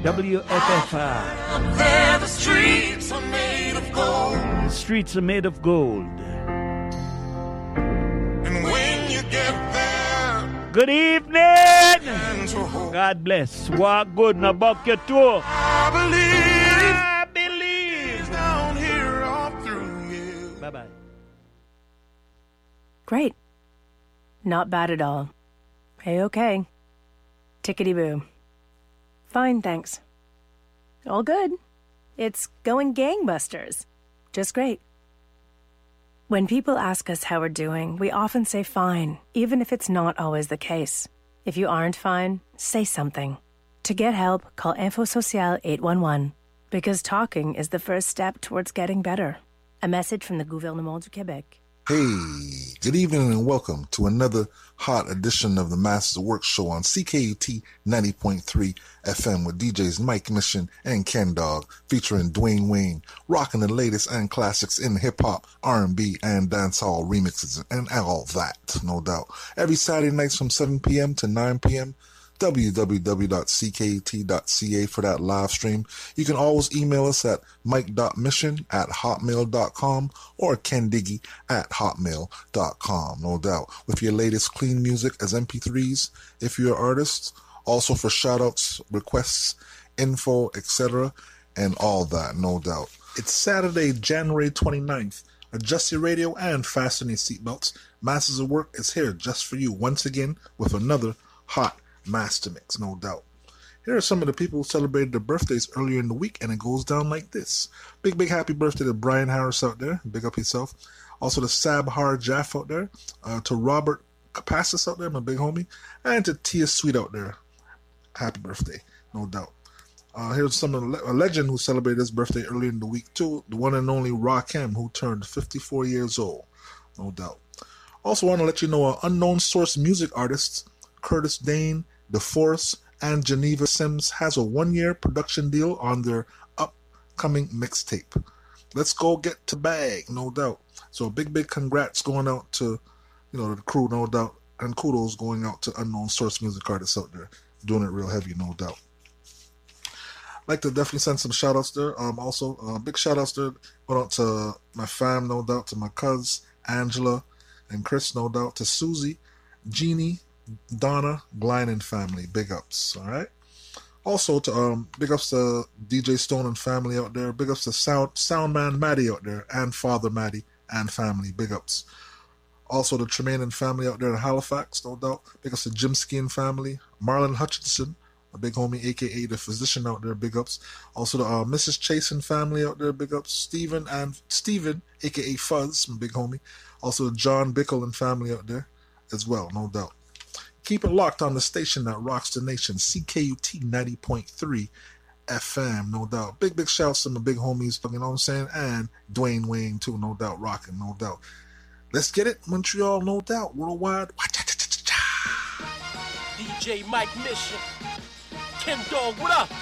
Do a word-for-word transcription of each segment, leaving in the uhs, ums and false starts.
W F F R. There the streets are made of gold. The streets are made of gold. And when you get there, good evening. God bless. Walk good now, buck your toe. I believe. I believe. Down here all through you. Bye bye. Great. Not bad at all. Hey, okay. Tickety-boo. Fine, thanks. All good. It's going gangbusters. Just great. When people ask us how we're doing, we often say fine, even if it's not always the case. If you aren't fine, say something. To get help, call Info Social eight one one, because talking is the first step towards getting better. A message from the Gouvernement du Québec. Hey, good evening and welcome to another hot edition of the Masters of Work show on C K U T ninety point three F M with D Js Mike Mission and Ken Dog, featuring Dwayne Wayne, rocking the latest and classics in hip-hop, R and B, and dancehall remixes and all that, no doubt. Every Saturday nights from seven p.m. to nine p.m., w w w dot c k u t dot c a for that live stream. You can always email us at mike dot mission at hotmail dot com or kendiggy at hotmail dot com, no doubt, with your latest clean music as M P threes if you're an artist, also for shout-outs, requests, info, et cetera, and all that, no doubt. It's Saturday, January twenty-ninth. Adjust your radio and fasten your seatbelts. Masters of Work is here just for you once again with another hot master mix, no doubt. Here are some of the people who celebrated their birthdays earlier in the week, and it goes down like this. Big, big happy birthday to Brian Harris out there. Big up yourself. Also to Sab Har Jaff out there. Uh, to Robert Capassis out there, my big homie. And to Tia Sweet out there. Happy birthday, no doubt. Uh, here's some of the, a legend who celebrated his birthday earlier in the week too. The one and only Rakim, who turned fifty-four years old, no doubt. Also want to let you know an unknown source music artists, Curtis Dane, DeForest, and Geneva Sims has a one-year production deal on their upcoming mixtape. Let's go get to bag, no doubt. So big, big congrats going out to, you know, the crew, no doubt, and kudos going out to unknown source music artists out there, doing it real heavy, no doubt. I'd like to definitely send some shout-outs there. Um, also, uh, big shout-outs there going out to my fam, no doubt, to my cuz, Angela, and Chris, no doubt, to Susie, Jeannie, Donna, Glenn, and family. Big ups, all right? Also, to um, big ups to D J Stone and family out there. Big ups to Sound Soundman Maddie out there, and Father Maddie and family. Big ups. Also, to Tremaine and family out there in Halifax, no doubt. Big ups to Jim Ski and family. Marlon Hutchinson, a big homie, a k a the physician out there. Big ups. Also, to uh, Missus Chase and family out there. Big ups. Stephen and Stephen, a k a Fuzz, my big homie. Also, to John Bickle and family out there as well, no doubt. Keep it locked on the station that rocks the nation, C K U T ninety point three F M, no doubt. Big, big shouts to my big homies, you know what I'm saying? And Dwayne Wayne, too, no doubt, rocking, no doubt. Let's get it, Montreal, no doubt, worldwide. D J Mike Mission, Ken Dog, what up?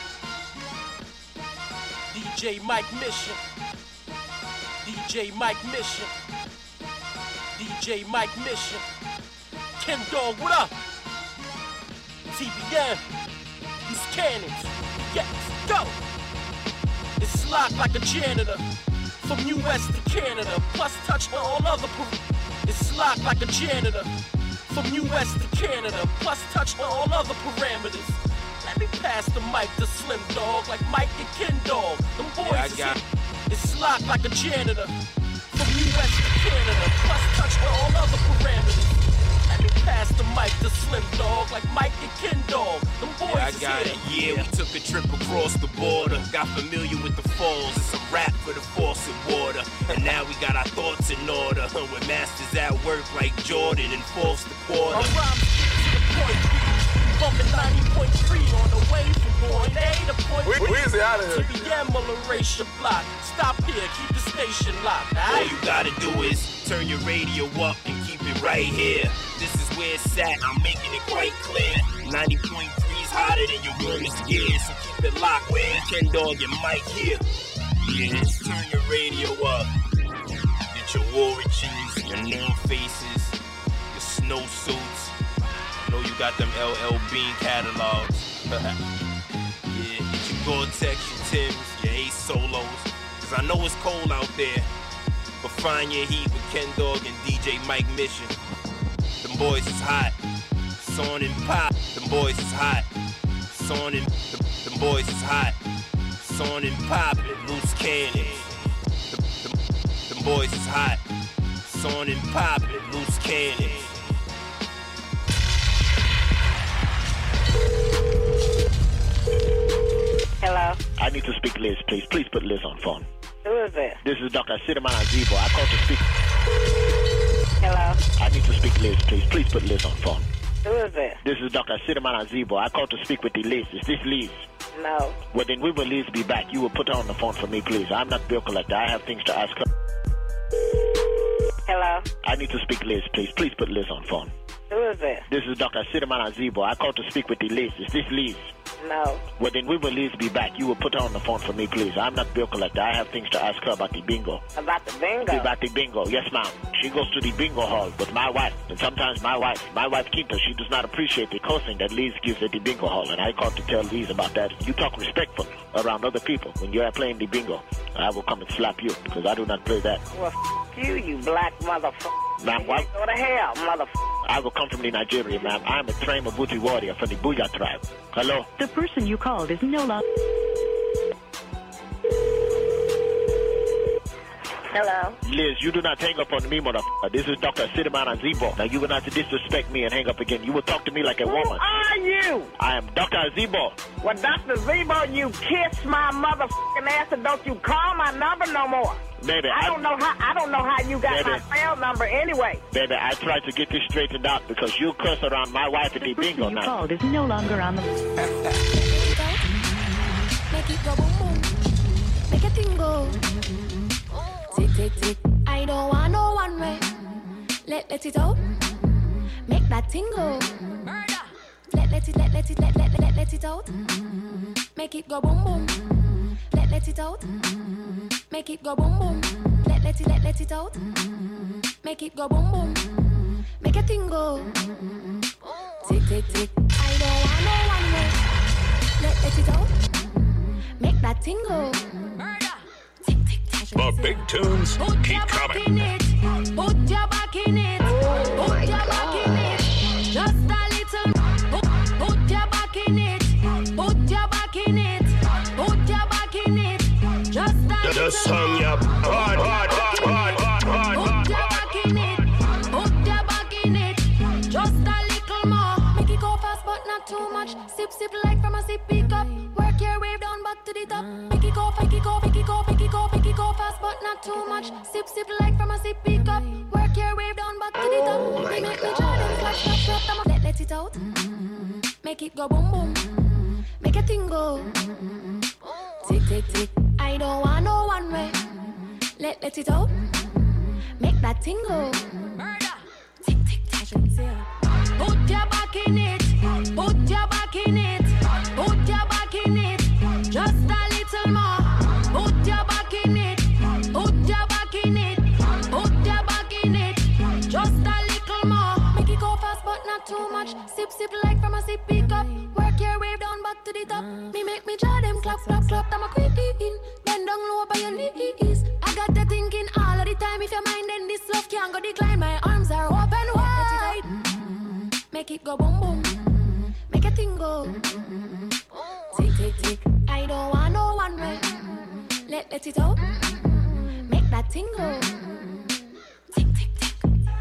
D J Mike Mission, D J Mike Mission, D J Mike Mission, Ken Dog, what up? T B M, these cannons, yes, go! It's locked like a janitor, from U S to Canada, plus touch all other per- It's locked like a janitor, from U S to Canada, plus touch all other parameters. Let me pass the mic to Slim Dog, like Mike and Ken Dog. Them boys yeah, is here. It's locked like a janitor, from U S to Canada, plus touch all other parameters. Let me pass the mic to Slim Dog, like Mike and Ken Dog. Them boys yeah, I got is here. It. Yeah, we took a trip across the border, got familiar with the falls. It's a rap for the faucet water, and now we got our thoughts in order. With masters at work like Jordan and false the quarter. Our rhymes to the point B, bumping ninety point three on the way from point A to point B. We, we is out of here. T B M will erase your block. Stop here, keep the station locked. All you gotta do is turn your radio up and keep it right here. This is where it's at, I'm making it quite clear. ninety point three is hotter than your warmest gear, so keep it locked where Ken Dog and Mike here. Yeah, just turn your radio up. Get your origins, your name faces, your snowsuits. I know you got them L L Bean catalogs. Yeah, get your Gore-Tex, your Timbs, your Ace Solos. Cause I know it's cold out there, but find your heat with Ken Dog and D J Mike Mission. Them boys is hot, Son and Pop. Them boys is hot, Son and them, them boys is hot, Son and Pop and loose cannons. Them, them, them boys is hot, Son and Pop and loose cannons. Hello? I need to speak to Liz, please. Please put Liz on phone. Who is this? This is Doctor Sidaman Azibo. I called to speak. Hello? I need to speak to Liz, please. Please put Liz on phone. Who is this? This is Doctor Sidaman Azibo. I called to speak with the Liz. Is this Liz? No. Well, then we will Liz be back. You will put her on the phone for me, please. I'm not bill collector. I have things to ask her. Hello? I need to speak to Liz, please. Please put Liz on phone. Who is this? This is Doctor Sidaman Azibo. I called to speak with the Liz. Is this Liz? No. Well, then we will Liz be back. You will put her on the phone for me, please. I'm not bill collector. I have things to ask her about the bingo. About the bingo? About the bingo. Yes, ma'am. She goes to the bingo hall with my wife. And sometimes my wife, my wife Quinta, she does not appreciate the cursing that Liz gives at the bingo hall. And I called to tell Liz about that. You talk respectful around other people when you are playing the bingo. I will come and slap you because I do not play that. Well, f*** you, you black motherfucker. Ma'am, what? Go to hell, motherfucker. I will come from the Nigeria, ma'am. I'm a trained Mabuti warrior from the Booyah tribe. Hello? The person you called is no longer... Hello? Liz, you do not hang up on me, motherfucker. This is Doctor Sidaman Azibo. Now, you will not disrespect me and hang up again. You will talk to me like a Who woman. are you? I am Doctor Azibo. Well, Doctor Zebo, you kiss my motherfucking ass and don't you call my number no more. Baby, I I don't know how I don't know how you got Baby. my cell number anyway. Baby, I tried to get this straightened out because you curse around my wife at the The person bingo you now. called is no longer on the... Make it go boom boom. Make a thing go. Tick tick tick. I don't want no one way. Let let it out. Make that thing go. Let let it let let it let let let let it out. Make it go boom boom. Let let it out. Make it go boom boom. Let let it let let it out. Make it go boom boom. Make a thing go. Tick tick tick. I don't want no one way. Let let it out. Make that thing go. Tick tick tick. The big tunes Put keep your back coming. in it. Put your back in it. Put your back in it. Just a little. Put, put your back in it. Put your back in it. Put your back in it. Just a little. The song ya hard, hard, hard, hard, hard, hard, Put your back in it. Put your back in it. Just a little more. Make it go fast, but not too much. Sip, sip like from a sippy cup. Work your way down back to the top. Make it go, make it go, make it go, make it go, make it go fast, but not too much. Sip, sip like from a sippy cup. Work your way down back to the top. They make me try them slap, slap, slap. Them let let it out. Make it go boom boom. Make a thing go. Tick tick tick. I don't want no one way. Let let it out. Make that thing go. Tick tick tick. Put your back in it. Put your back in it. Put your back in it. Just a little more. Put your back in it. Put your back in it. Put your back in it. Just a little more. Make it go fast, but not too much. Sip sip like from a sippy cup. Work your way down back to the top. Me make me draw them clap clap clap. I'm a quick in. Bend down low by your knees. I got the thinking all of the time. If your mind then this love can't go decline. My arms are open wide. Make it go boom boom. Make a thing go. Tick tick tick. I don't want no one way. Let let it out. Make that thing go. Tick tick tick.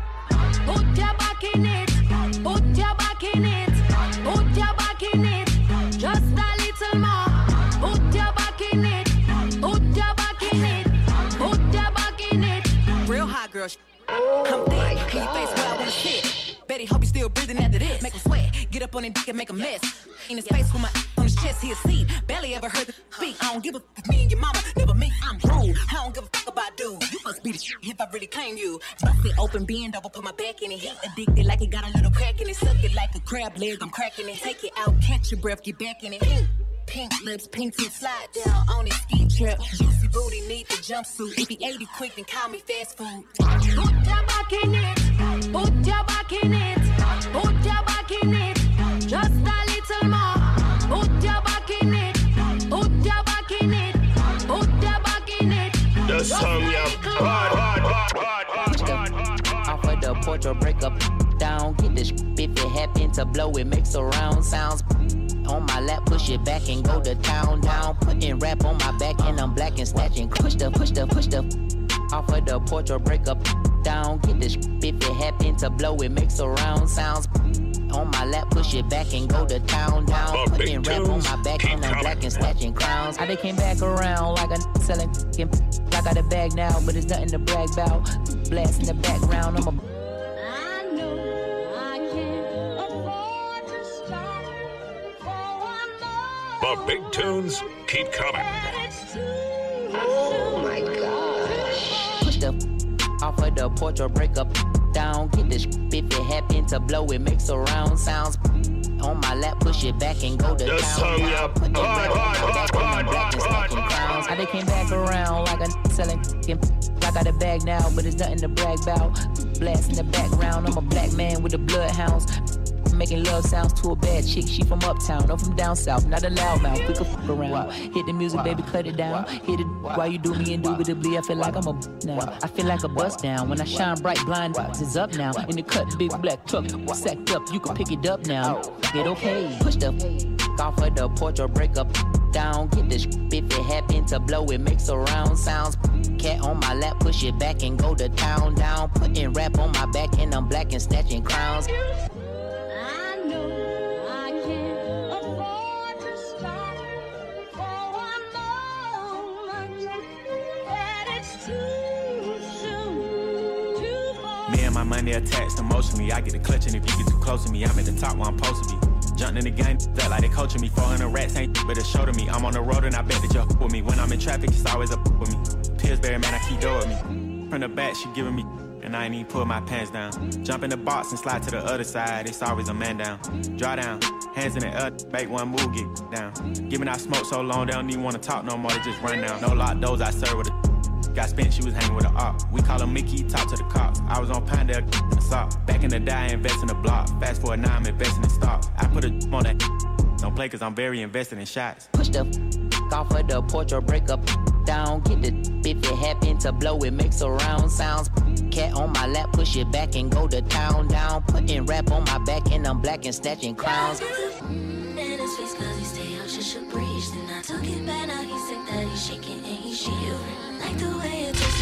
Put your back in it. Put your back in it. Put your back in it. Just a little more. Put your back in it. Put your back in it. Put your back in it. Real hot girl. I'm thick. Can you face where I wanna sit? Betty, hope you still breathing after this. Make him sweat. Get up on his dick and make a mess. In his face with my on his chest, he a seed. Barely ever heard the speak. I don't give a fuck. Me and your mama, never me. I'm rude. I don't give a fuck about dude. You must be the shit if I really claim you. Bust it open, bend over, put my back in it. He addicted like it got a little crack in it. Suck it like a crab leg, I'm cracking it. Take it out, catch your breath, get back in it. Pink, pink lips, pink teeth, slide down on his ski trip. Juicy booty, need the jumpsuit. If he ate it quick, then call me fast food. Put your back in it. Put your back in it. Put your back in it. Just a little more. Put your back in it. Put happen to blow, it makes surround sounds. On my lap, push it back and go to town, down. Putting rap on my back and I'm black and snatching. Push the, push the, push the off of the porch or break up down. Get this if it happen to blow, it makes surround sounds. On my lap, push it back and go to town, down. Putting rap on my back and I'm black and snatching crowns. I they came back around like a selling. I got a bag now, but it's nothing to brag about. Blast in the background, I'm a. The big tunes keep coming. Oh my gosh. Push the off of the porch or break up down. Get this if it happen to blow, it makes surround sounds. On my lap, push it back and go to Just town. hurry up. Hard, hard, hard, hard, hard, hard, hard. I they came back around like a selling. I got a bag now, but it's nothing to brag about. Blast in the background, I'm a black man with the bloodhounds. Making love sounds to a bad chick, she from uptown, I'm from down south, not a loudmouth, we can fuck around. Hit the music, baby, cut it down. Hit it while you do me indubitably, I feel like I'm a now. I feel like a bust down, when I shine bright, blind is up now. In the cut, big black truck, sacked up, you can pick it up now. Get okay, push the off of the porch or break up down. Get this if it happen to blow, it makes surround sounds. Cat on my lap, push it back and go to town, down. Putting rap on my back and I'm black and snatching crowns. Me and my money attached emotionally. I get a clutch, and if you get too close to me, I'm at the top where I'm supposed to be. Jumped in the game, felt like they coaching me. four hundred rats ain't but a show to me. I'm on the road and I bet that you're with me. When I'm in traffic, it's always up with me. Pillsbury, man, I keep door with me. From the back, she giving me, and I ain't even pull my pants down. Jump in the box and slide to the other side, it's always a man down. Draw down, hands in the air, make one move, get down. Giving out smoke so long, they don't even wanna talk no more, they just run down. No lock doors, I serve with a got spent, she was hanging with a op. We call him Mickey, talk to the cops. I was on Pinedale, assault. Back in the day, I invest in the block. Fast forward now, I'm investing in stock. I put a on that. Don't play cause I'm very invested in shots. Push the off of the porch or break up down. Get the if it happen to blow, it makes surround sounds. Cat on my lap, push it back and go to town, down. Putting rap on my back and I'm black and snatching crowns. In his face cause he stay out, just should breeze. Then I took it back, now he's sick that he's shaking and he's shivering. Like the way it tastes.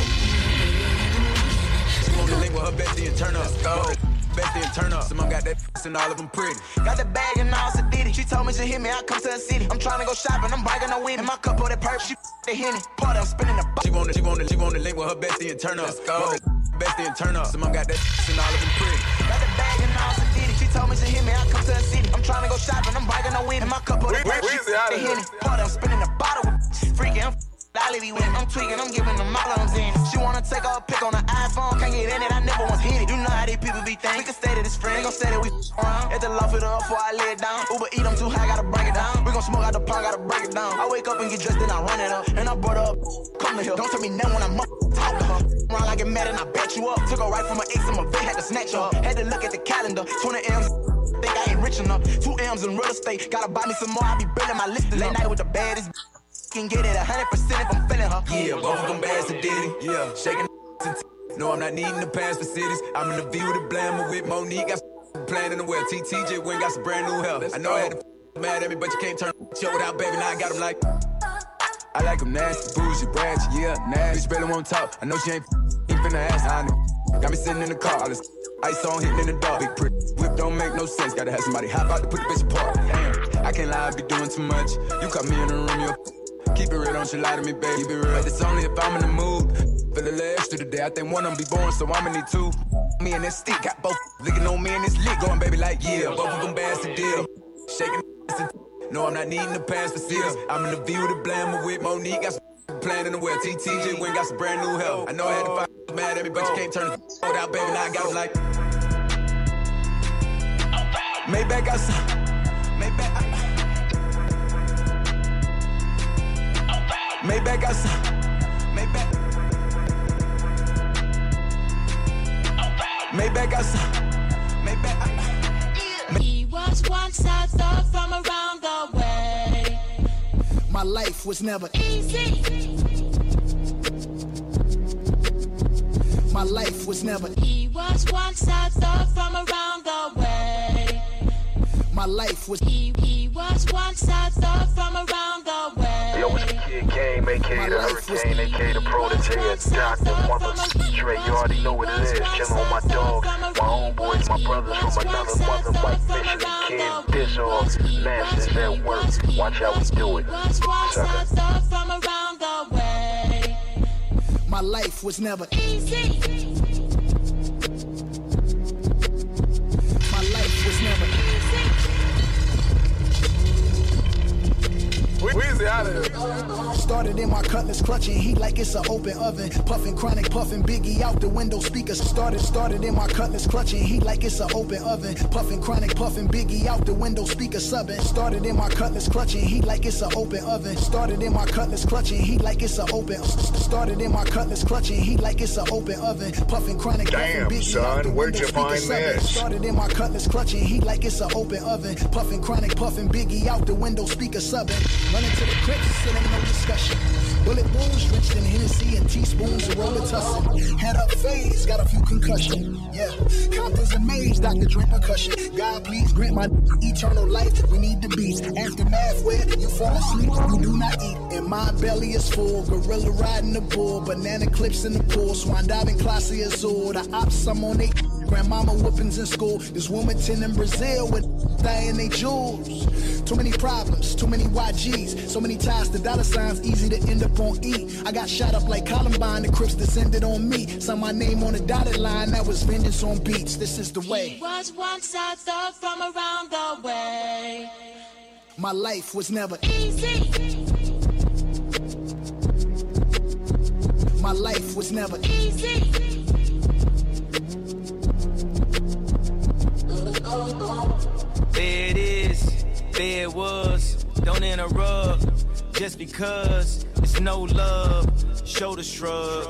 Smoke the link with her bestie and turn up. Go. Bestie and turn up. Someone got that and all of them pretty. Got the bag and all sedity. She told me she hit me, I come to the city. I'm trying to go shopping, I'm biking her with me. My cup of that perp, she the Henny. Party, I'm spinning the b- She wanna, she wanna, she wanna link with her bestie and turn up. Let's go. Bestie and turn up. Someone got that and all of them pretty. Got the bag and all sedity. She told me she hit me, I come to the city. I'm trying to go shopping, I'm biking her with me. My cup of that perp, she the Henny. Party, I'm spinning the bottle. Freaking, I'm Dolly when I'm tweaking, I'm giving them all I'm in. She wanna take her a pic on the iPhone, can't get in it, I never once hit it. You know how these people be thinking. We can stay to this friend, gon' say that we around. At the loft it up before I lay it down. Uber eat, I'm too high, gotta break it down. We gon' smoke out the pot, gotta break it down. I wake up and get dressed, then I run it up. And I brought her up, come to here. Don't tell me no when I'm up, talk to her. Round like get mad and I bet you up. Took her right from my ex and my vet, had to snatch her up. Had to look at the calendar, twenty M's. Think I ain't rich enough. Two M's in real estate, gotta buy me some more, I be building my list. Late night with the baddest. Can get it one hundred percent if I'm feeling her. Yeah, both of them bags to Diddy. Yeah, shaking the no, I'm not needing the pass for cities. I'm in the V with a blammer with Monique. Got playing in the well. T T J went got some brand new hell. I know I had to mad at me, but you can't turn show without baby. Now I got him like I like him nasty, bougie, ratchet, yeah, nasty. Bitch barely won't talk. I know she ain't ain't finna ask. I know. Got me sitting in the car, all this ice on hitting in the dark. Big pretty whip don't make no sense. Gotta have somebody hop out to put the bitch apart. Damn, I can't lie, I be doing too much. You caught me in the room, you keep it real, don't you lie to me, baby. Keep it real, but it's only if I'm in the mood. Feel a little extra today, I think one of them be born, so I'ma need two. Me and that stick, got both licking on me and this lick. Going, baby, like, yeah, both of them bags to deal. Shaking no, I'm not needing the pass for seals. I'm in the V with a blammer with Monique. Got some playing in the well. T T J went got some brand new hell. I know I had to find mad at me, but you can't turn the without, baby. Now I got them like Maybach outside. Maybach Maybach outside. Maybach. Maybach outside. Maybach. He was once I thought from around the way. My life was never easy. My life was never. He was once I thought from around the way. My life was. He, he was once a thought from around the way. Yo, it's the Kid Game, A K A the Hurricane, A K A the Protege, and Doctor Mother Dre. You already know what it is. Chillin' with my dog, my homeboys, my brothers from another mother, Mike Mission, Ken Dizzle, Masters at work. Watch how we do it. Sucker. From around the way. My life was never easy. My life was never easy. Weezy out of here. Started in my cutlass, clutching heat like it's an open oven. Puffing chronic, puffing Biggie out the window speakers. Started, started in my cutlass, clutching heat like it's an open oven. Puffing chronic, puffing Biggie out the window speaker subbing. Started in my cutlass, clutching heat like it's an open oven. Started in my cutlass, clutching heat like it's an open. Started in my cutlass, clutching heat like it's an open oven. Puffing chronic, Damn, puffing Biggie son, out the where'd window you find speaker subbing. this? Started in my cutlass, clutching heat like it's an open oven. Puffing chronic, puffing Biggie out the window speaker subbing. Running to the crips, it ain't no discussion. Bullet wounds drenched in Hennessy and teaspoons of Robitussin. Head up phase, got a few concussion. Yeah, Compton's amazed, Doctor Dre percussion. God please grant my eternal life. We need the beats. Aftermath where you fall asleep, you do not eat. And my belly is full, gorilla riding the bull, banana clips in the pool, swan diving classy azul. The ops, I'm on they grandmama whoopings in school. This Wilmington in Brazil with in they jewels. Too many problems, too many Y Gs, so many ties to dollar signs, easy to end up on E. I got shot up like Columbine, the Crips descended on me. Saw my name on the dotted line, that was vengeance on beats. This is the way. He was once a thought from around the way. My life was never easy. My life was never easy. There it is, there it was, don't interrupt, just because it's no love, shoulder shrug.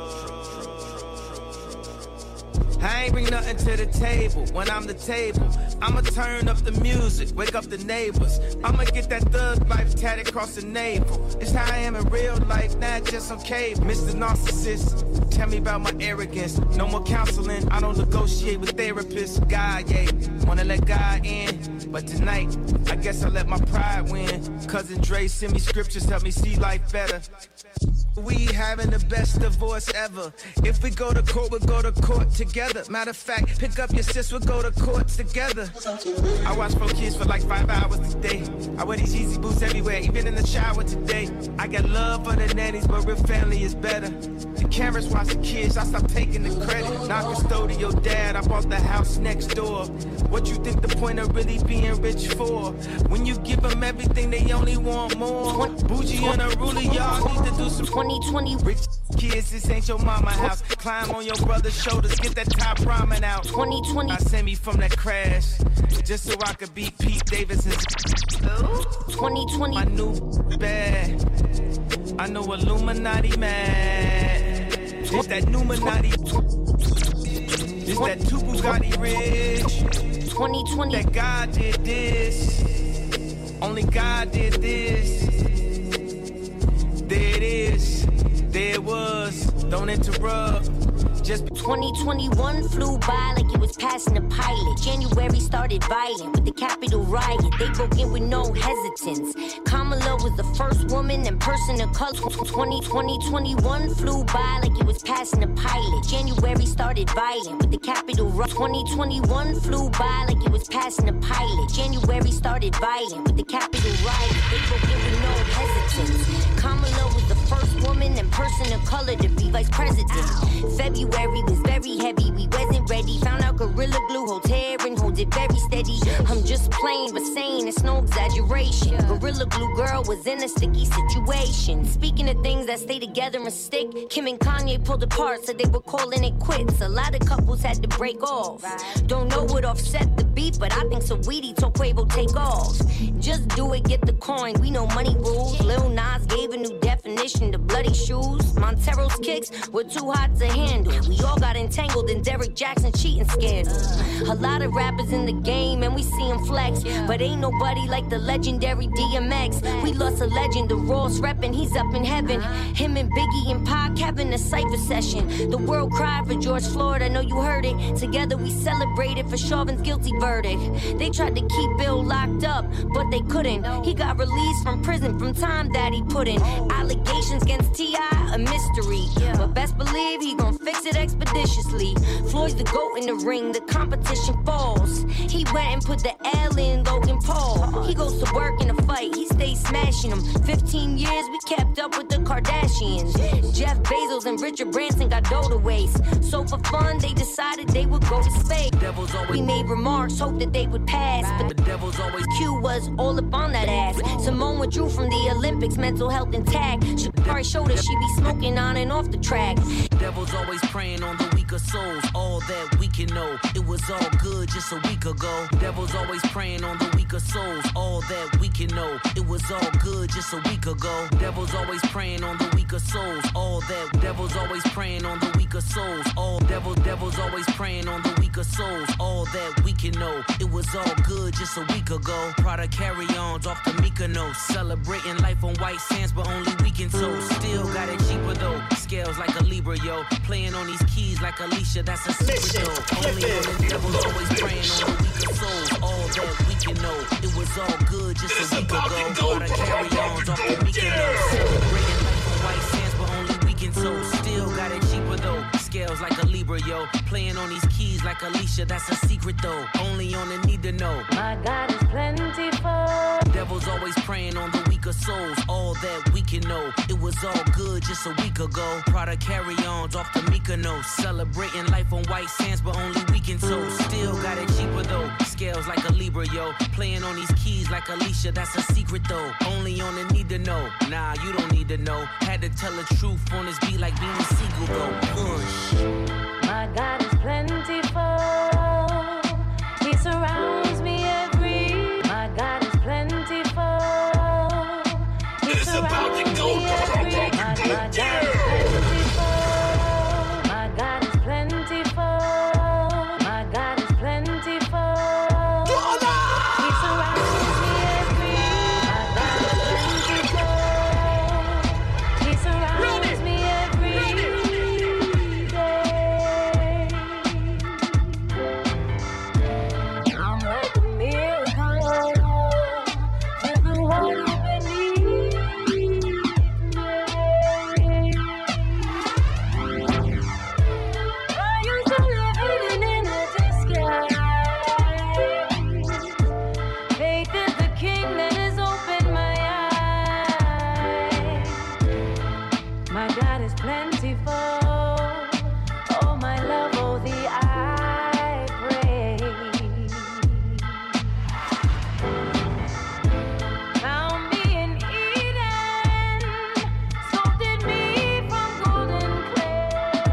I ain't bring nothing to the table when I'm the table. I'ma turn up the music, wake up the neighbors. I'ma get that thug life tatted across the navel. It's how I am in real life, not just on cable. Mister Narcissist, tell me about my arrogance. No more counseling, I don't negotiate with therapists. God, yeah, wanna let God in. But tonight, I guess I let my pride win. Cousin Dre send me scriptures, help me see life better. We having the best divorce ever. If we go to court, we'll go to court together. Matter of fact, pick up your sis, we'll go to court together. I watch four kids for like five hours a day. I wear these Yeezy boots everywhere, even in the shower today. I got love for the nannies, but real family is better. The cameras watch the kids, I stop taking the credit. Not custodial dad, I bought the house next door. What you think the point of really being rich for? When you give them everything, they only want more. Bougie and a ruler, y'all need to do some twenty twenty rich kids. This ain't your mama house. Climb on your brother's shoulders, get that top ramen out. twenty twenty, I sent me from that crash just so I could beat Pete Davidson. twenty twenty, I knew bad. I know Illuminati mad. It's that Numinati. It's that two Bugatti rich. twenty twenty, that God did this. Only God did this. There it is. There it was. Don't interrupt. Just twenty twenty-one flew by like it was passing the pilot. January started violent with the Capitol riot. They broke in with no hesitance. Kamala was the first woman and person of color. twenty twenty-one flew by like it was passing the pilot. January started violent with the Capitol riot. twenty twenty-one flew by like it was passing the pilot. January started violent with the Capitol riot. They broke in with no hesitance. Kamala was the first woman and person of color to be vice president. February was very heavy, we wasn't ready. Found out Gorilla Glue holds hair and hold it very steady. I'm just plain but saying it's no exaggeration. Gorilla Glue girl was in a sticky situation. Speaking of things that stay together and stick, Kim and Kanye pulled apart, said they were calling it quits. A lot of couples had to break off. Don't know what offset the beat, but I think Saweetie told Quavo take off. Just do it, get the coin, we know money rules. Lil Nas gave a new definition to bloody shoes. Montero's kicks were too hot to handle. We all got entangled in Derrick Jackson cheating scandal. A lot of rappers in the game and we see them flex, but ain't nobody like the legendary D M X. We lost a legend, the Ross reppin', he's up in heaven. Him and Biggie and Pac having a cypher session. The world cried for George Floyd, I know you heard it. Together we celebrated for Chauvin's guilty verdict. They tried to keep Bill locked up, but they couldn't. He got released from prison from time that he put in. Allegations against T I, a mystery, but best believe he gon' fix it expeditiously. Floyd's the GOAT in the ring, the competition falls. He went and put the L in Logan Paul. He goes to work in a fight, he stays smashing them. Fifteen years we kept up with the Kardashians. Jeff Bezos and Richard Branson got dough to waste, so for fun they decided they would go to space. We made remarks, hoped that they would pass, but the devil's always Q was all up on that ass. Simone withdrew from the Olympics, mental health intact. Shakari showed her she be smoking on and off the track. Devil's always preying on the weaker souls, all that we can know. It was all good just a week ago. Devil's always preying on the weaker souls, all that we can know. It was all good just a week ago. Devil's always preying on the weaker souls, all that. Devil's always preying on the weaker souls, all devil. Devil's always preying on the weaker souls, all that we can know. It was all good just a week ago. Prada carry-ons off the Mykonos, celebrating life on white sands, but only weekend so. Still got it cheaper though. Scales like a Libra, yo. Playing on these keys like Alicia, that's a secret though. Only on the devil's always praying on the weaker souls, all that we can know. It was all good just a week ago. Prada carry-ons off the Mykonos, celebrating life on white sands, but only weekend so. Still got it cheaper though. Scales like a Libra, yo. Playing on these keys like Alicia, that's a secret though. Only on the need to know. My God is plentiful. Devil's always preying on the weaker souls, all that we can know. It was all good just a week ago. Prada carry-ons off the Mykonos, celebrating life on white sands, but only weekend so. Still got it cheaper though. Scales like a Libra, yo. Playing on these keys like Alicia, that's a secret though. Only on the need to know. Nah, you don't need to know. Had to tell the truth on this beat like Beanie Siegel though. Push. My God is plentiful. He surrounds me every. My God is plentiful. He It's about to go me every. My, my God is plentiful. My God is plentiful. My God is plentiful. He surrounds me every. My God is plentiful. He surrounds me every. I'm like a miracle. Just the one you believe. I used to live hidden in a disguise. Faith is the king that has opened my eyes. My God is plentiful. Oh, my love, oh, the I pray. Found me in Eden, sculpted me from golden clay.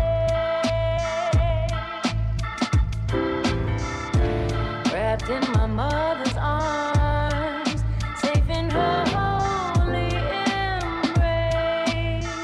Wrapped in my mother's arms, safe in her holy embrace.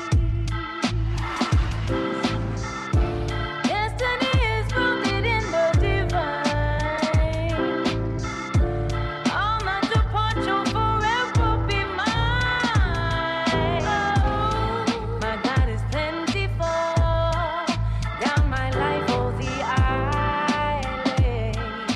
Destiny is rooted in the divine. I'll not depart, you'll forever be mine. Oh, my God is plentiful. Down my life, oh, the I lay.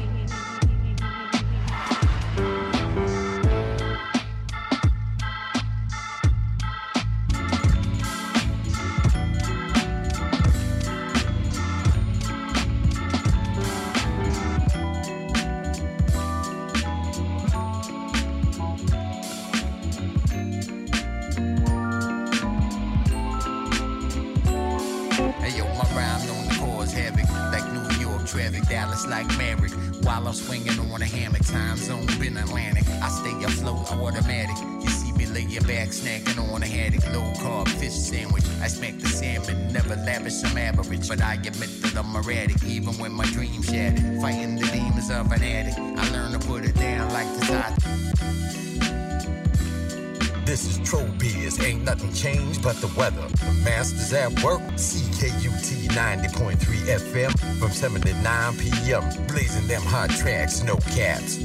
Hey yo, my rhyme known to cause havoc, like New York traffic, Dallas like Maverick. While I'm swinging on a hammock, time zone been Atlantic. I stay afloat, automatic. You see me laying back, snacking on a haddock, low carb fish sandwich. I smack the salmon, never lavish, I'm average, but I admit that I'm erratic, even when my dreams shattered. Fighting the demons of an addict, I learn to put it down like the top. this is Trobiz. Ain't nothing changed but the weather. The Masters at work, C K U T ninety point three F M from seven to nine p.m. Blazing them hot tracks, no caps.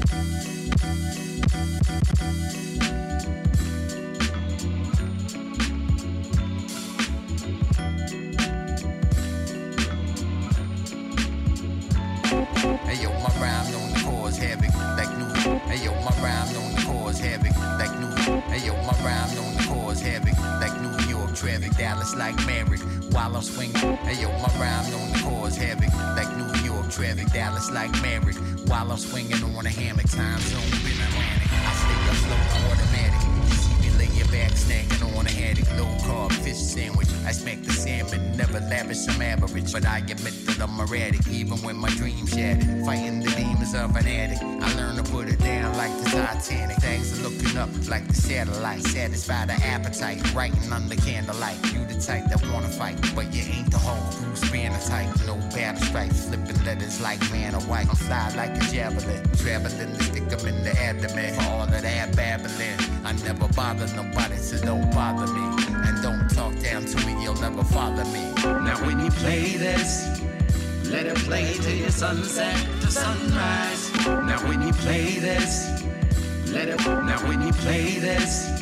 Hey yo, my rhyme on the cause havoc like new. Hey yo, my rhyme on the cause havoc like new. Hey yo, my rhyme on the cause havoc like New York traffic, Dallas like Maverick. While I'm swinging, hey yo, my rhyme on the cause havoc like New York traffic, Dallas like Maverick. While I'm swinging on a hammock, time zone been Atlantic. I stay afloat automatic. You see me laying back, snacking on a haddock, low carb fish sandwich. I smack the salmon, never lavish, I'm average, but I admit that I'm erratic, even when my dreams shattered. Fighting the demons of an addict, I learned to put it down like the Titanic. Things are looking up like the satellite, satisfy the appetite, writing under candlelight. You the type that wanna fight, but you ain't the whole Bruce Banner type. No battle stripes, flipping letters like man or white. I'm fly like a javelin, traveling to stick 'em in the abdomen. For all of that babbling, I never bother nobody, so don't bother me. And don't talk down to me, you'll never follow me. Now when you play this, let it play till your sunset to sunrise. Now when you play this, let it. Now when you play this,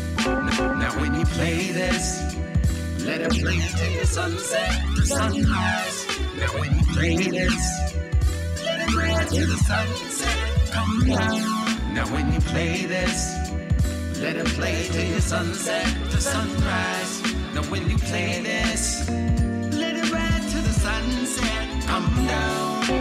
now, now when you play this, let it play till your sunset to sunrise. Now when you play this, let it play till the sunset come down. Now when you play this, let it play till your sunset to sunrise. Now when you play this, let it ride till the sunset come down.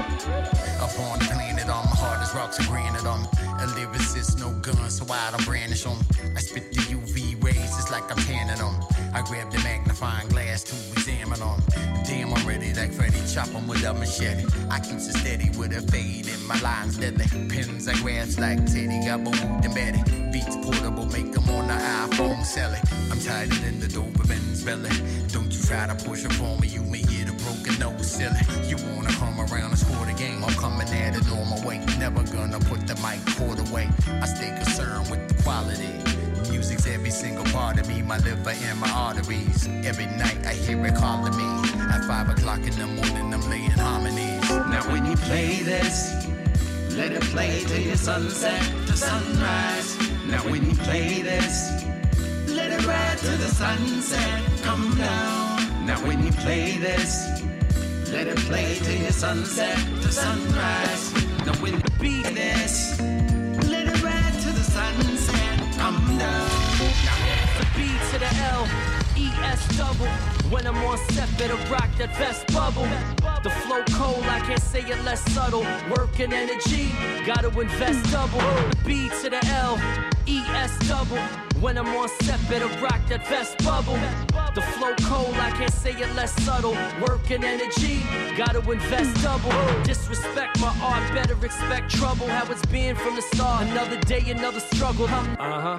Up on the planet, all my hardest rocks are granted on. A lyricist, no gun, so I don't brandish them. I spit the U V rays, it's like I'm tanning them. I grab the magnifying glass to examine them. Damn, I'm ready like Freddy, chop them with a machete. I keep so steady with a fade in my lines deadly. Pins I grasp like Teddy, got my wood embedded. Beats portable, make them on the iPhone, sell it. I'm tighter than the Doberman's belly. Don't you try to push it for me, you may hit a broken nose, silly. You wanna come around and score the game, I'm coming at it normal way. Never gonna put the mic cord away. I stay concerned with the quality. Music's every single part of me, my liver and my arteries. Every night I hear it calling me. At five o'clock in the morning, I'm laying harmonies. Now when you play this, let it play till your sunset to sunrise. Now when you play this, let it ride till the sunset come down. Now when you play this, let it play till your sunset to sunrise. Now when you beat this, let it ride till the sunset come down. Now the B to the L, E S double. When I'm on set, better rock that vest bubble. The flow cold, I can't say it less subtle. Work and energy, gotta invest double. The B to the L, E S double. When I'm on set, better rock that vest bubble. The flow cold, I can't say it less subtle. Work and energy, gotta invest double. Disrespect my art, better expect trouble. How it's been from the start, another day, another struggle. Uh-huh.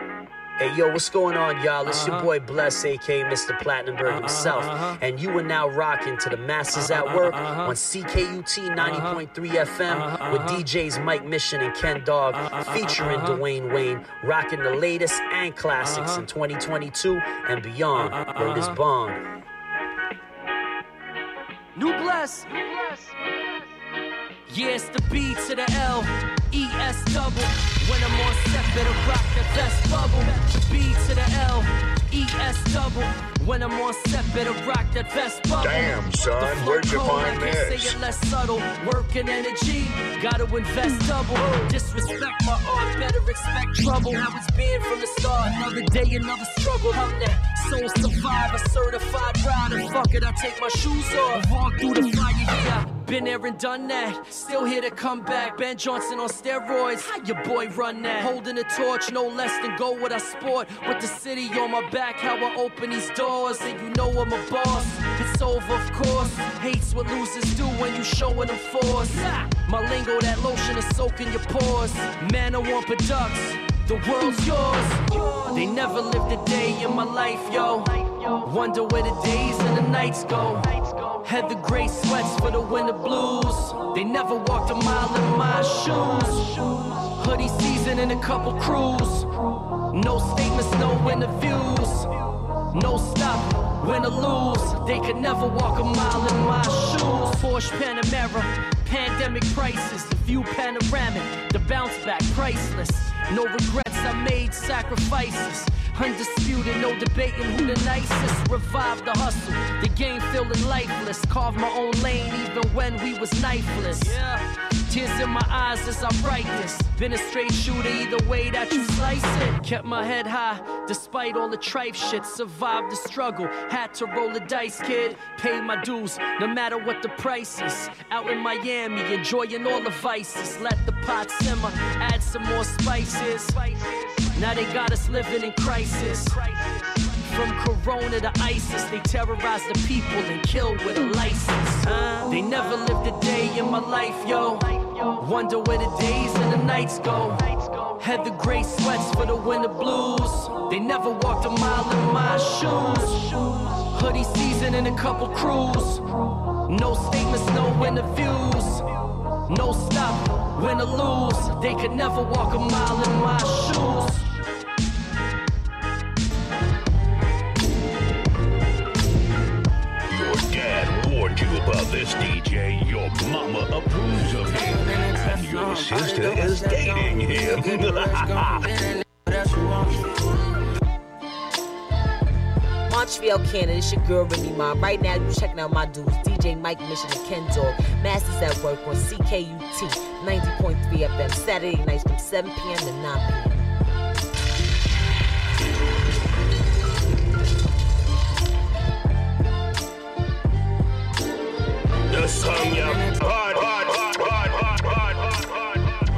Hey, yo, what's going on, y'all? It's Uh-huh. your boy Bless, a k a. Mister Platinumberg Uh-huh, himself. uh-huh. And you are now rocking to the Masters Uh-huh, at Work uh-huh. on C K U T ninety point three F M Uh-huh, with uh-huh. D Js Mike Mission and Ken Dog, featuring uh-huh. Dwayne Wayne, rocking the latest and classics Uh-huh. in twenty twenty-two and beyond. Uh-huh, Word is uh-huh. bond. New Bless. Yeah, it's the B to the L, E S double. When I'm on set, better rock that vest bubble. B to the L, E S double. When I'm on set, better rock that vest bubble. Damn, son, The flow where'd you cold, find I can't this? say it less subtle. Work and energy, gotta invest double. Disrespect my art, better expect trouble. How it's been from the start, another day, another struggle. I'm that soul survivor, certified rider. Fuck it, I take my shoes off, walk through the fire, yeah. Been there and done that, still here to come back. Ben Johnson on steroids, how your boy run that? Holding the torch, no less than go with I sport. With the city on my back, how I open these doors. And you know I'm a boss, it's over of course. Hates what losers do when you showing them force. My lingo, that lotion is soaking your pores. Man, I want products, the world's yours. They never lived a day in my life, yo. Wonder where the days and the nights go. Had the gray sweats for the winter blues. They never walked a mile in my shoes. Hoodie season and a couple crews. No statements, no interviews. No stop, win or lose. They could never walk a mile in my shoes. Porsche Panamera, pandemic prices. The view panoramic, the bounce back priceless. No regrets, I made sacrifices. Undisputed, no debating who the nicest. Revive the hustle, the game feeling lifeless. Carve my own lane even when we was knifeless. Yeah. Tears in my eyes as I write this. Been a straight shooter either way that you slice it. Kept my head high despite all the trife shit. Survived the struggle, had to roll the dice, kid. Paid my dues, no matter what the price is. Out in Miami, enjoying all the vices. Let the pot simmer, add some more spices. Now they got us living in crisis. From Corona to ISIS, they terrorize the people and kill with a license. Uh, they never lived a day in my life, yo. Wonder where the days and the nights go. Had the gray sweats for the winter blues. They never walked a mile in my shoes. Hoodie season and a couple crews. No statements, no interviews. No stop, win or lose. They could never walk a mile in my shoes. Warned you about this, D J. Your mama approves of him, and your sister is dating him. Montreal, Canada, it's your girl Remy Ma. Right now, you checking out my dudes, D J Mike Mission and Ken Dog. Masters at Work on C K U T ninety point three F M. Saturday nights from seven p.m. to nine p.m. The song ya hard, hard, hard, hard, hard, hard, hard, hard,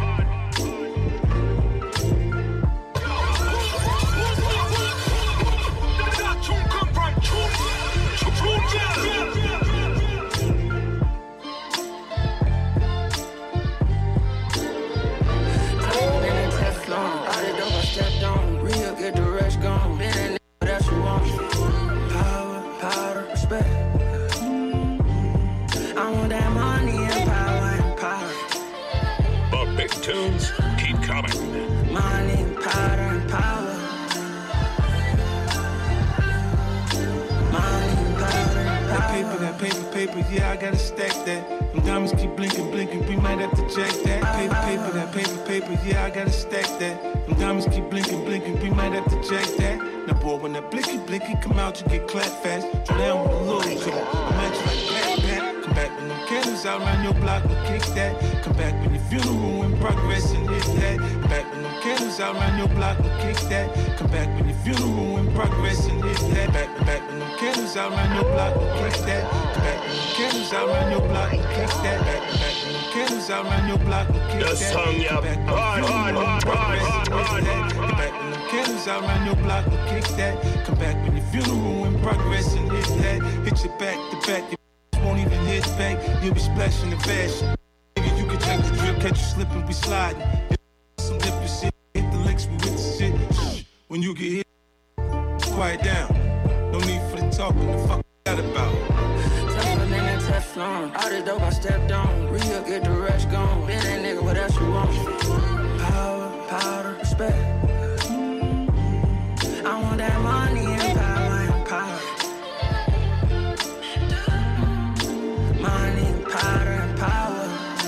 Real good, the rest gone. Been a nigga, that's what want. Power, powder, respect. I want that money and power and power. The big tunes keep coming. Money, powder, and power. Money, powder, and power. That paper, that paper, paper, yeah, I gotta stack that. Them diamonds keep blinking, blinking, we might have to check that. Paper, paper, that paper, paper, yeah, I gotta stack that. Them diamonds keep blinking, blinking, we might have to check that. Now, boy, when that blinky, blinky come out, you get clapped fast. Throw down with a little toe. I'm at you like pat, pat. Come back when them candles out around your block, we kick that. Come back when your funeral in progress and hit that. Come back when them candles out around your block, we kick that. Come back when your funeral in progress and hit that. Back, back when them candles out around your block, we kick that. Come back when them candles out around your block, we kick that. Back, back when them candles out around your block, we kick that. The song ya hard, hard, hard, hard, hard, hard. Come back when them candles out around your block, we kick that. Come back when your funeral in progress and hit that. Hit your back to back. Won't even hit back, you'll be splashing the fashion. Nigga, you can check the drip, catch you slipping, we sliding. Some different shit, hit the licks, we with the shit. Shh. When you get hit, quiet down. No need for the talking, the fuck that about. Teflon in that Teflon, all the dope I stepped on. Real get the rush gone. Been that nigga, what else you want? Power, powder, respect. I want that money and power and power. Money, powder, and power.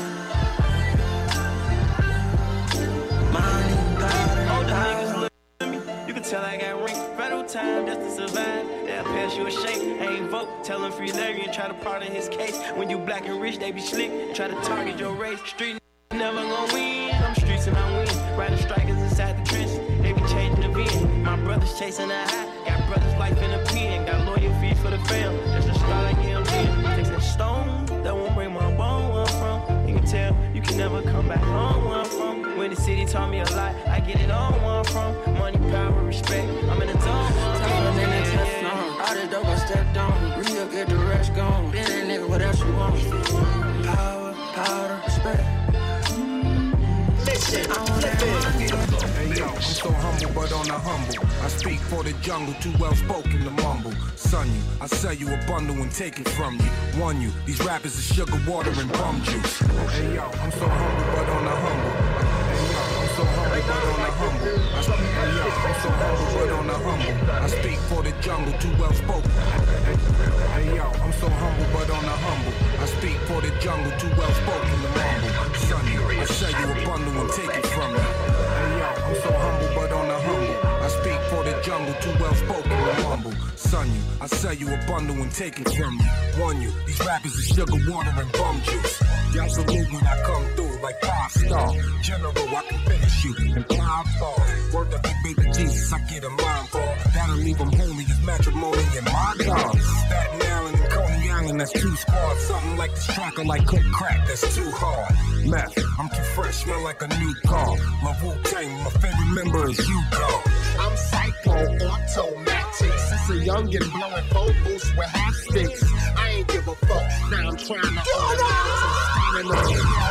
Money, powder, and All the power. niggas look at me. You can tell I got ring. Federal time just to survive. They'll pass you a shake. Ain't vote. Tell them free Larry and try to pardon his case. When you black and rich, they be slick. Try to target your race. Street never gonna win. I'm streets and I win. Riding strikers inside the trenches. They be changing the VIN. My brothers chasing the high. Got brothers life in a pen. Got loyal fees for the fam. Just a star like him. Fixing stone. That won't bring my bone where I'm from. You can tell you can never come back home where I'm from. When the city taught me a lot, I get it all where I'm from. Money, power, respect. I'm in the zone where I'm from. In that Teflon, all the dope I stepped on. Real get the rest gone. Been that nigga, what else you want? Power, powder, respect. Listen, hey yo, I'm so humble but on the humble. I speak for the jungle, too well spoken to mumble. Son you, I sell you a bundle and take it from you. One you, these rappers are sugar water and bum juice. Hey yo, I'm so humble but on the humble. Hey yo, I'm so humble but on the humble. I speak, yo, I'm so humble, but on the humble. I speak for the jungle, too well spoken. Hey yo, I'm so humble, but on the humble. I speak for the jungle, too well spoken to mumble. Son, I sell you a bundle and take it from you. Hey yo, I'm so humble, but on the humble. I speak for the jungle, too well spoken to mumble. Son, you, I sell you a bundle and take it from you. Warn you, these rappers are sugar water and bum juice. Y'all salute when I come through like five star. General, I can finish you in five bars. Word up, big baby Jesus, I get a mind for. That'll leave them holy as matrimony in my God. Staten Island and Coney Island, that's two squads. Something like this tracker, like cook crack, that's too hard. Meth, I'm too fresh, smell like a new car. My Wu-Tang, my favorite member is you, God. I'm psycho, automatic. Since a youngin' blowing vocals with hot sticks. I ain't give a fuck. Now I'm trying to order standing up.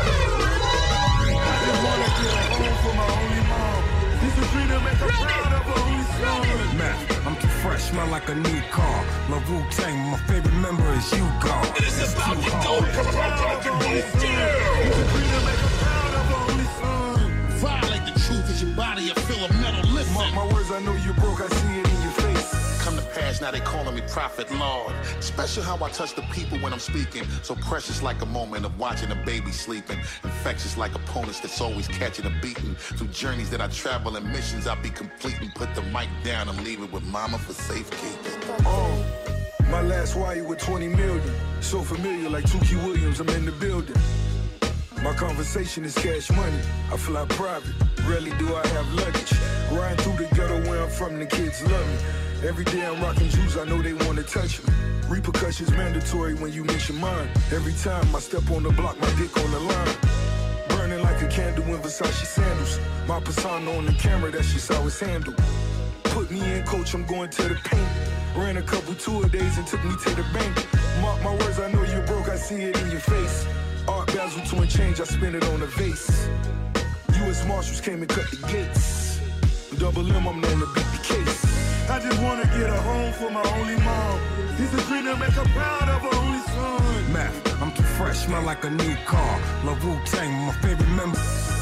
I just wanna get a home for my only mom. This is free to make her proud of her only son. Meth, I'm too fresh, smell like a new car. Love Wu-Tang, my favorite member is you, God. It's about to go proud of her only son. This is free to make her proud of her only son. Violate the truth as your body, you feel a metal listen. My, my words, I know you broke, I see it in your face. Come to pass, now they calling me Prophet Lord. Special how I touch the people when I'm speaking. So precious like a moment of watching a baby sleeping. Infectious like opponents that's always catching a beating. Through journeys that I travel and missions I be completing. Put the mic down and leave it with mama for safekeeping. Oh, my last wire with twenty million. So familiar like Tukey Williams, I'm in the building. My conversation is cash money. I fly private, rarely do I have luggage. Riding through the ghetto where I'm from, the kids love me. Every day I'm rocking Jews, I know they wanna touch me. Repercussions mandatory when you mention mine. Every time I step on the block, my dick on the line. Burning like a candle in Versace sandals. My persona on the camera, that's just how it's handled. Put me in, coach, I'm going to the paint. Ran a couple tour days and took me to the bank. Mark my words, I know you broke, I see it in your face. Art Basel to and change, I spend it on a vase. U S Marshals came and cut the gates. Double M, I'm known to beat the case. I just wanna get a home for my only mom. This is free to make her proud of her only son. Math, I'm too fresh, smell like a new car. Love Wu-Tang, my favorite member.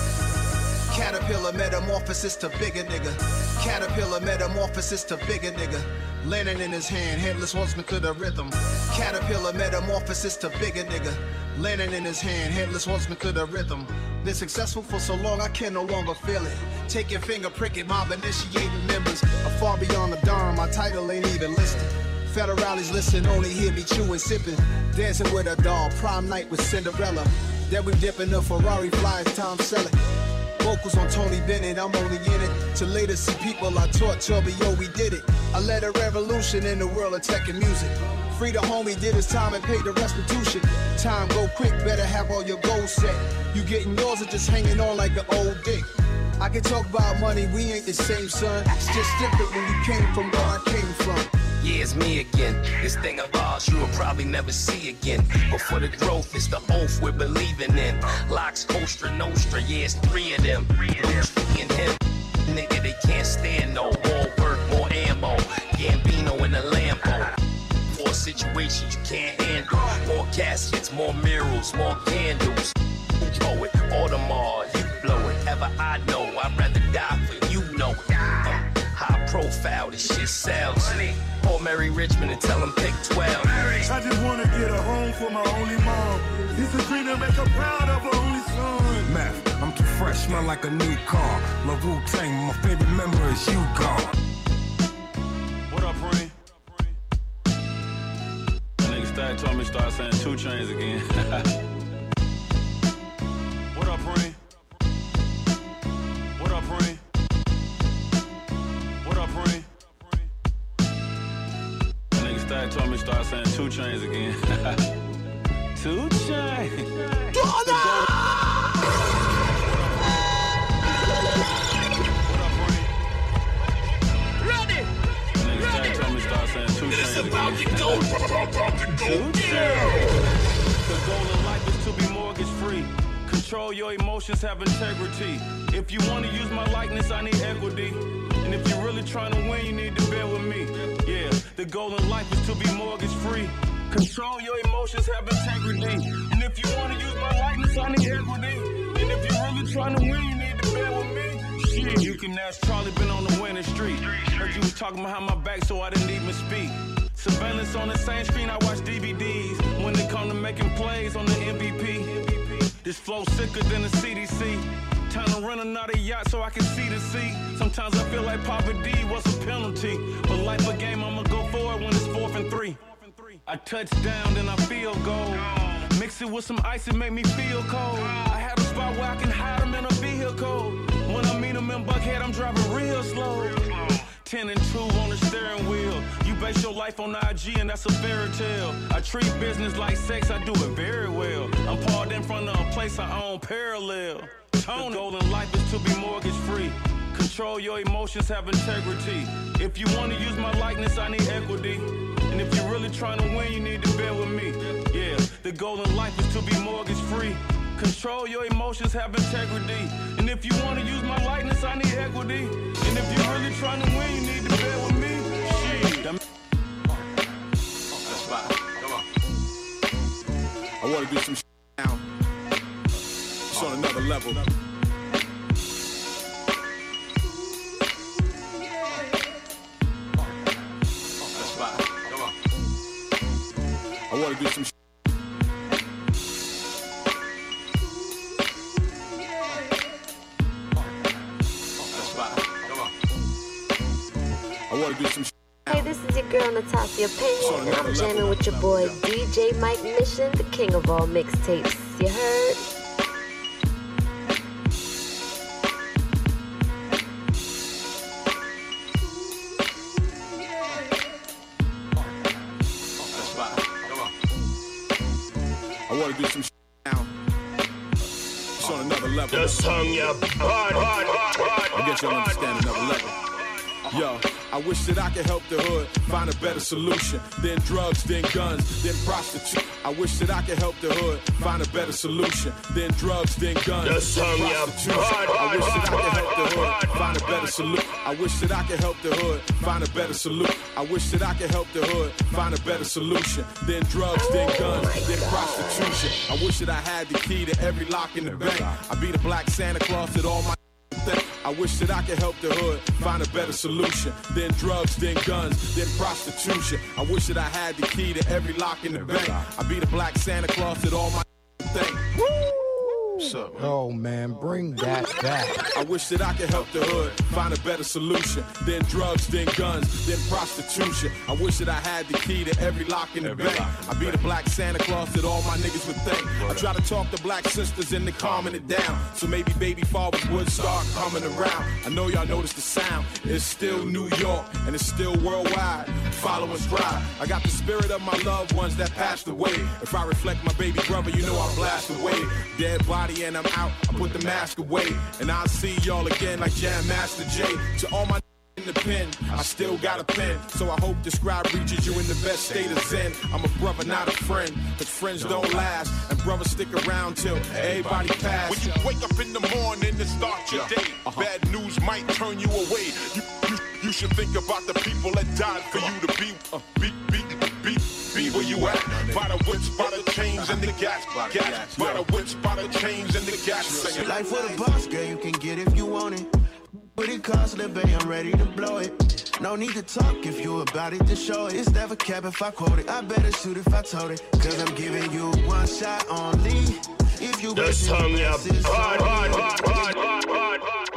Caterpillar metamorphosis to bigger nigga. Caterpillar metamorphosis to bigger nigga. Lennon in his hand, headless horseman to the rhythm. Caterpillar metamorphosis to bigger nigga. Lennon in his hand, headless horseman to the rhythm. Been successful for so long I can no longer feel it. Take your finger, prick it, mob initiating members. A far beyond the dawn, my title ain't even listed. Federales listen, only hear me chewing, sipping. Dancing with a doll, prom night with Cinderella. Then we dip in the Ferrari flies, Tom Selleck. Vocals on Tony Bennett, I'm only in it to later see people I taught, tell me, yo, we did it. I led a revolution in the world of tech and music. Free the homie, did his time and paid the restitution. Time go quick, better have all your goals set. You getting yours or just hanging on like an old dick. I can talk about money, we ain't the same, son. It's just different when you came from where I came from. Yeah, it's me again. This thing of ours you will probably never see again. But for the growth, it's the oath we're believing in. Locks, Kostra, Nostra, yeah, it's three of them. Three and him. Nigga, they can't stand no. More work, more ammo. Gambino in the Lambo. More situations you can't handle. More caskets, more murals, more candles. Throw it, Audemars, you blow it. Ever I know, I'd rather die for you know. Uh, high profile, this shit sells. Call Mary Richmond and tell him pick twelve. I just wanna get a home for my only mom. This is free to make her proud of her only son. Math, I'm too fresh, smell like a new car. Love Wu-Tang, my favorite member is you, God. What up, Rain? Niggas started told me start saying two chains again. What up, Rain? What up, Rain? What up, Rain? Niggas started told me start saying two chains again. Two chains. Ready? Niggas started told me start saying two chains It's again. about to go. About to go. The goal of life is to be mortgage free. Control your emotions, have integrity. If you want to use my likeness, I need equity. And if you're really trying to win, you need to bear with me. Yeah, the goal in life is to be mortgage free. Control your emotions, have integrity. And if you want to use my likeness, I need equity. And if you're really trying to win, you need to bear with me. You can ask Charlie, been on the winning street. Heard you was talking behind my back, so I didn't even speak. Surveillance on the same screen, I watch D V Ds. When it come to making plays on the M V P. This flow sicker than the C D C. Time to run another yacht so I can see the sea. Sometimes I feel like Papa D was a penalty. But life a game, I'ma go for it when it's fourth and three. I touch down, then I feel gold. Mix it with some ice, it make me feel cold. I had a spot where I can hide them in a vehicle. When I meet them in Buckhead, I'm driving real slow. ten and two on the steering wheel. You base your life on I G and that's a fairy tale. I treat business like sex, I do it very well. I'm parked in front of a place I own parallel. Tony. The goal in life is to be mortgage free. Control your emotions, have integrity. If you want to use my likeness, I need equity. And if you're really trying to win, you need to bear with me. Yeah, the goal in life is to be mortgage free. Control your emotions, have integrity. And if you want to use my likeness, I need equity. And if you're really trying to win, you need to bear with me. Shit. That's fine. Come on. I want to do some shit now. It's on another level. I want to do some shit. I want to do some shit. Hey, this is your girl Natasha Payne, and I'm jamming with your boy D J Mike Mission, the king of all mixtapes. You heard? I want to do some shit now. It's on another level. The song you bought. I guess y'all understand another level. Yo, I wish that I could help the hood find a better solution than drugs, then guns, then prostitution. I wish that I could help the hood find a better solution than drugs, then guns, the song then prostitution. I wish that I could help the hood find a better solution. I wish that I could help the hood find a better solution. I wish that I could help the hood find a better solution than drugs, then guns, then prostitution. I wish that I had the key to every lock in the bank. I be the black Santa Claus at all my thing. I wish that I could help the hood find a better solution than drugs, then guns, then prostitution. I wish that I had the key to every lock in the bank. I be the black Santa Claus at all my thing. What's up, man? Oh man, bring that back. I wish that I could help the hood find a better solution than drugs, then guns, then prostitution. I wish that I had the key to every lock in the bank. I be the black Santa Claus that all my niggas would think. I try to talk to black sisters into calming it down, so maybe baby fathers would start coming around. I know y'all notice the sound. It's still New York and it's still worldwide. Follow and strive. I got the spirit of my loved ones that passed away. If I reflect my baby brother, you know I blast away. Dead body and I'm out, I put the mask away. And I'll see y'all again like Jam Master Jay. To all my in the pen, I still got a pen. So I hope this scribe reaches you in the best state of zen. I'm a brother, not a friend, cause friends don't last, and brothers stick around till everybody pass. When you wake up in the morning and start your day, uh-huh. Bad news might turn you away. You, you, you should think about the people that died for you to be, uh, be, be, be, be where you at. By the whips, by the chains and the gas, gas. By the whips, by the chains and the gas. Life for the boss, girl, you can get if you want it. But it costs a babe, I'm ready to blow it. No need to talk if you about it to show it. It's never cap if I quote it. I better shoot if I told it. Cause I'm giving you one shot only. If you the song you hard, hard, hard, hard, hard,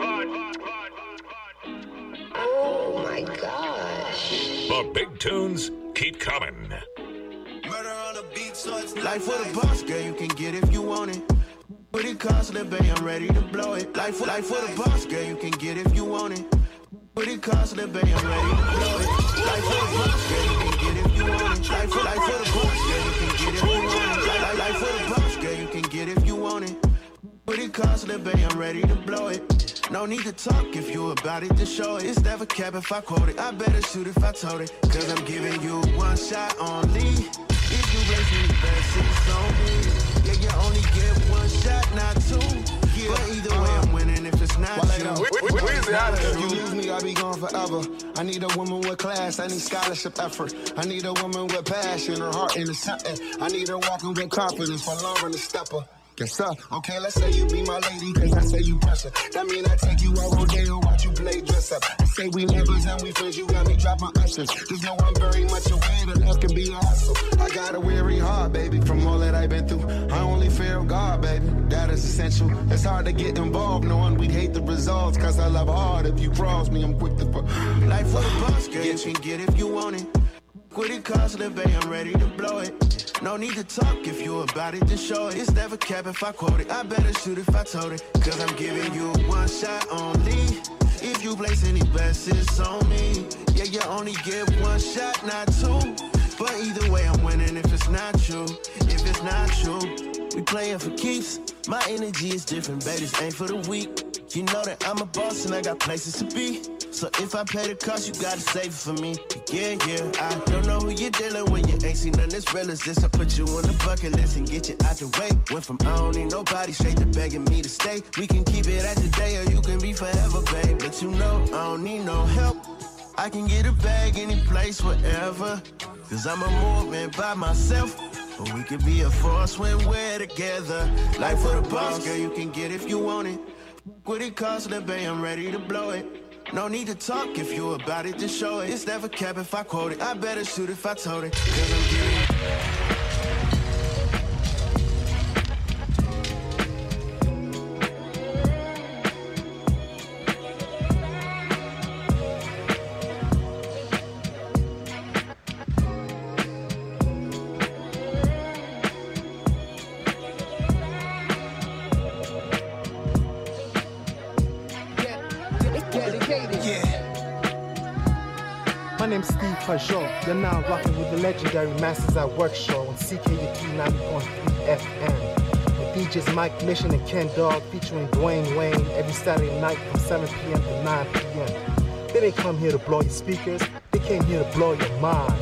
hard. Oh my gosh. The big tunes keep coming. Murder on the beat, so it's life for the boss, girl, you can get if you want it. But it costs a babe, I'm ready to blow it. Life for, life for the boss, girl, you can get if you want it. But it costs a babe, I'm ready to blow it. Life for the boss, girl, you can get if you want it. Life for, life for the boss, girl, you can get if you want it. Life, life for the boss, girl, you can get if you want it. But it costs a babe, I'm ready to blow it. No need to talk if you about it to show it. It's never cap if I quote it. I better shoot if I told it. Cause I'm giving you one shot only. If you raise me, you better see it's on me. Yeah, you only get one shot, not two. Yeah, but either way, I'm winning if it's not well, you. If you leave me, I'll be gone forever. I need a woman with class, I need scholarship effort. I need a woman with passion, her heart in the center. I need her walking with confidence for longer than stepper. Yes, sir. Okay, let's say you be my lady, cause I say you pressure. That mean I take you out rodeo, watch you play dress up. I say we neighbors and we friends, you got me drop my ushers. Just know I'm very much aware that love can be a hustle. I got a weary heart, baby, from all that I've been through. I only fear of God, baby, that is essential. It's hard to get involved knowing we hate the results, cause I love hard. If you cross me, I'm quick to put life for the boss, girl, you can get if you want it. Quit it, cause the bay, I'm ready to blow it. No need to talk if you about it, just show it. It's never cap if I quote it. I better shoot if I told it. Cause I'm giving you one shot only. If you place any bets, it's on me. Yeah, you only get one shot, not two. But either way, I'm winning if it's not true. If it's not true, we playing for keeps. My energy is different, baby, this ain't for the weak. You know that I'm a boss and I got places to be. So if I pay the cost, you gotta save it for me. Yeah, yeah, I don't know who you're dealing with. You ain't seen none as real as this. I put you on the bucket list and get you out the way. Went from I don't need nobody straight to begging me to stay. We can keep it at today or you can be forever, babe. But you know I don't need no help. I can get a bag any place, wherever. Cause I'm a movement by myself. But we could be a force when we're together. Life for the boss, girl, you can get if you want it. What it costs, the bay, I'm ready to blow it. No need to talk if you about it, just show it. It's never cap if I quote it. I better shoot if I told it. Cause I'm giving. My name's Steve Pajot. You're now rocking with the legendary Masters at Work show on C K U T ninety point three F M. With D Js Mike Mission and Ken Dog featuring Dwayne Wayne every Saturday night from seven p.m. to nine p.m. They didn't come here to blow your speakers, they came here to blow your mind.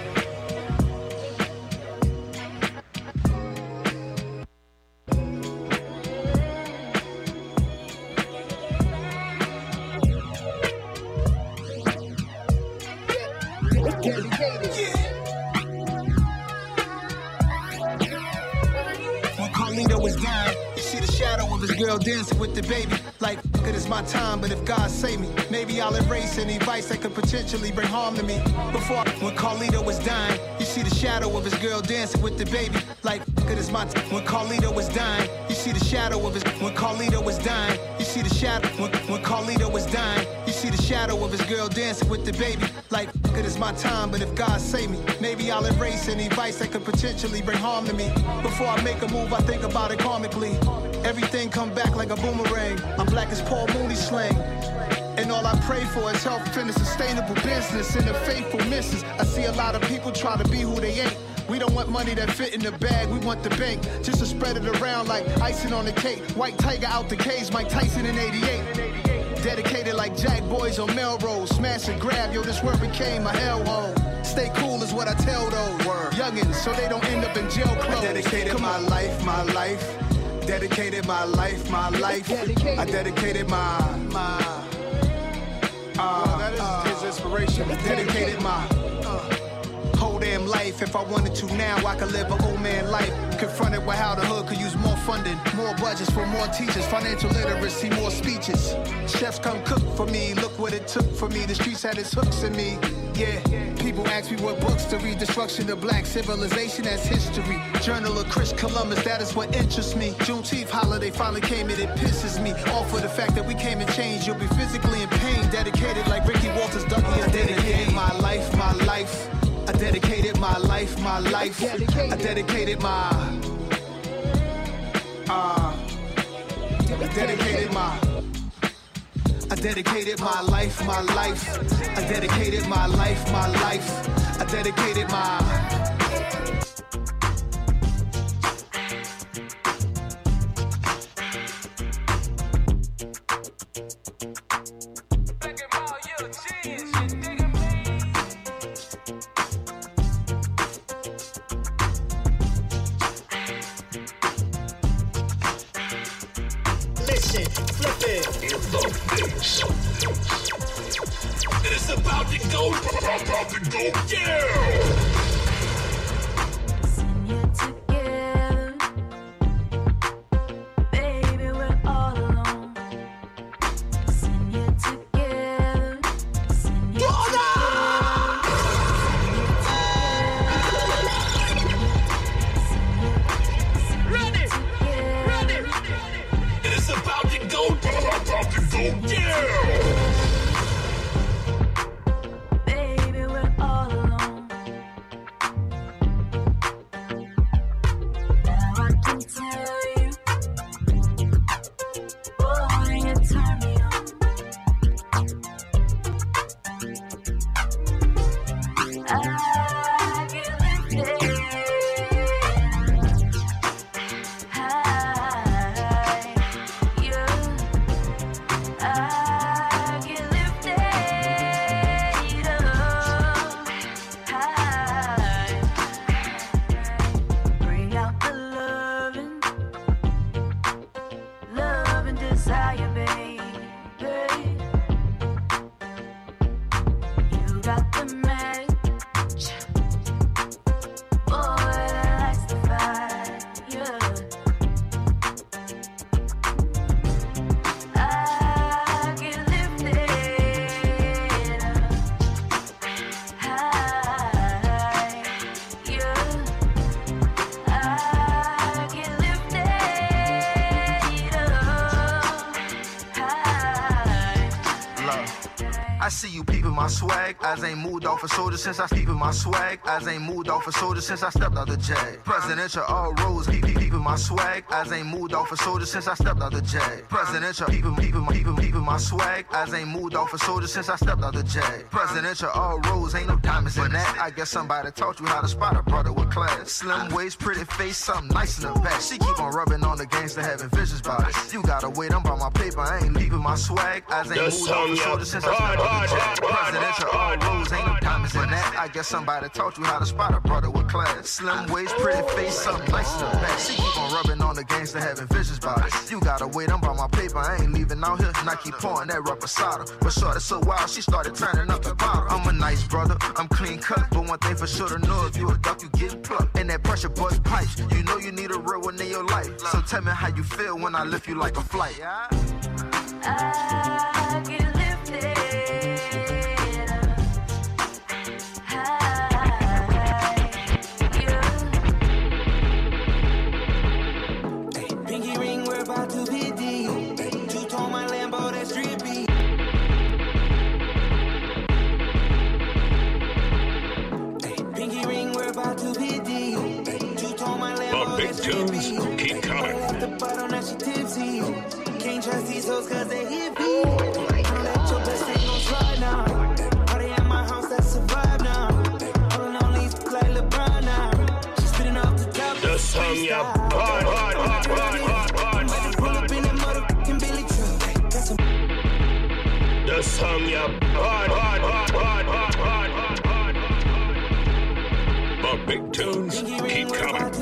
Dancing with the baby, like it is my time, but if God save me, maybe I'll erase any vice that could potentially bring harm to me. Before, when Carlito was dying, you see the shadow of his girl dancing with the baby, like it is my time. When Carlito was dying, you see the shadow of his. When Carlito was dying, you see the shadow. When, when Carlito was dying, you see the shadow of his girl dancing with the baby, like it is my time, but if God save me, maybe I'll erase any vice that could potentially bring harm to me. Before I make a move, I think about it karmically. Everything come back like a boomerang. I'm black as Paul Mooney slang. And all I pray for is health and a sustainable business and the faithful misses. I see a lot of people try to be who they ain't. We don't want money that fit in the bag, we want the bank. Just to spread it around like icing on the cake. White Tiger out the cage, Mike Tyson in eighty-eight. Dedicated like Jack Boys on Melrose. Smash and grab, yo, this word became a hellhole. Stay cool is what I tell those Word. youngins, so they don't end up in jail clothes. I dedicated Come my on. life, my life. Dedicated my life, my life. Dedicated. I dedicated my, my, uh, well, that is uh, his inspiration. Dedicated my, uh, whole damn life. If I wanted to now, I could live an old man life. Confronted with how the hood could use more funding, more budgets for more teachers, financial literacy, more speeches. Chefs come cook for me, look what it took for me. The streets had its hooks in me. Yeah, people ask me what books to read. Destruction of black civilization as history. Journal of Chris Columbus, that is what interests me. Juneteenth holiday finally came and it pisses me off for the fact that we came and changed. You'll be physically in pain, dedicated like Ricky Walters, Dougie. I dedicated my life, my life. I dedicated my life, my life. I dedicated my, uh, I dedicated my. I dedicated my life, my life. I dedicated my life, my life. I dedicated my. It's about to go, about to go down. see you peeping my swag. Eyes ain't moved off a soldier since I peeping my swag. Eyes ain't moved off a soldier since I stepped out the jag. Presidential all rose, peep, peep, peeping my swag. Eyes ain't moved off a soldier since I stepped out the jag. Presidential peeping, peeping, peeping, peeping my swag. Eyes ain't moved off a soldier since I stepped out the jag. Presidential all rose, ain't no diamonds in that. I guess somebody taught you how to spot a brother with class. Slim waist, pretty face, something nice in the back. She keep on rubbing on the gangster, having visions about it. You gotta wait, I'm by my paper, I ain't leaving my swag. Eyes ain't moved off a soldier since I stepped out the jag. Presidential all rose, ain't no diamonds in that. I guess somebody taught you how to spot a brother with class. Slim waist, pretty face, something nice in the back. She keep on rubbing on the gangster, having visions about it. You gotta wait, I'm by my paper, I ain't leaving out here. And I keep pouring that rubber soda. But shorty so wild, she started turning up the bottle. I'm a nice brother, I'm clean cut. But one thing for sure to know, if you a duck, you get plucked. And that pressure bust pipes, you know you need a real one in your life. So tell me how you feel when I lift you like a flight. I get lifted. Pinky ring, we're about to be deep. Two-tone my Lambo, that's drippy. Pinky ring, we're about to be deep. Two-tone my Lambo, that's drippy. Keep coming. At the bottom, now she tipsy. Can't trust these hoes cause they hit me. I don't let your best friend gon' slide now. Party at my house, that's a vibe now. All on leaves like LeBron now. She's spitting off the top. The song, yeah. Hard, hard, hard, hard, hard, hard, hard. Pull up in that motherfucking Billy truck. Got some. The song, yeah. Hard, hard, hard, hard, hard, hard, hard, hard. The big tunes keep coming.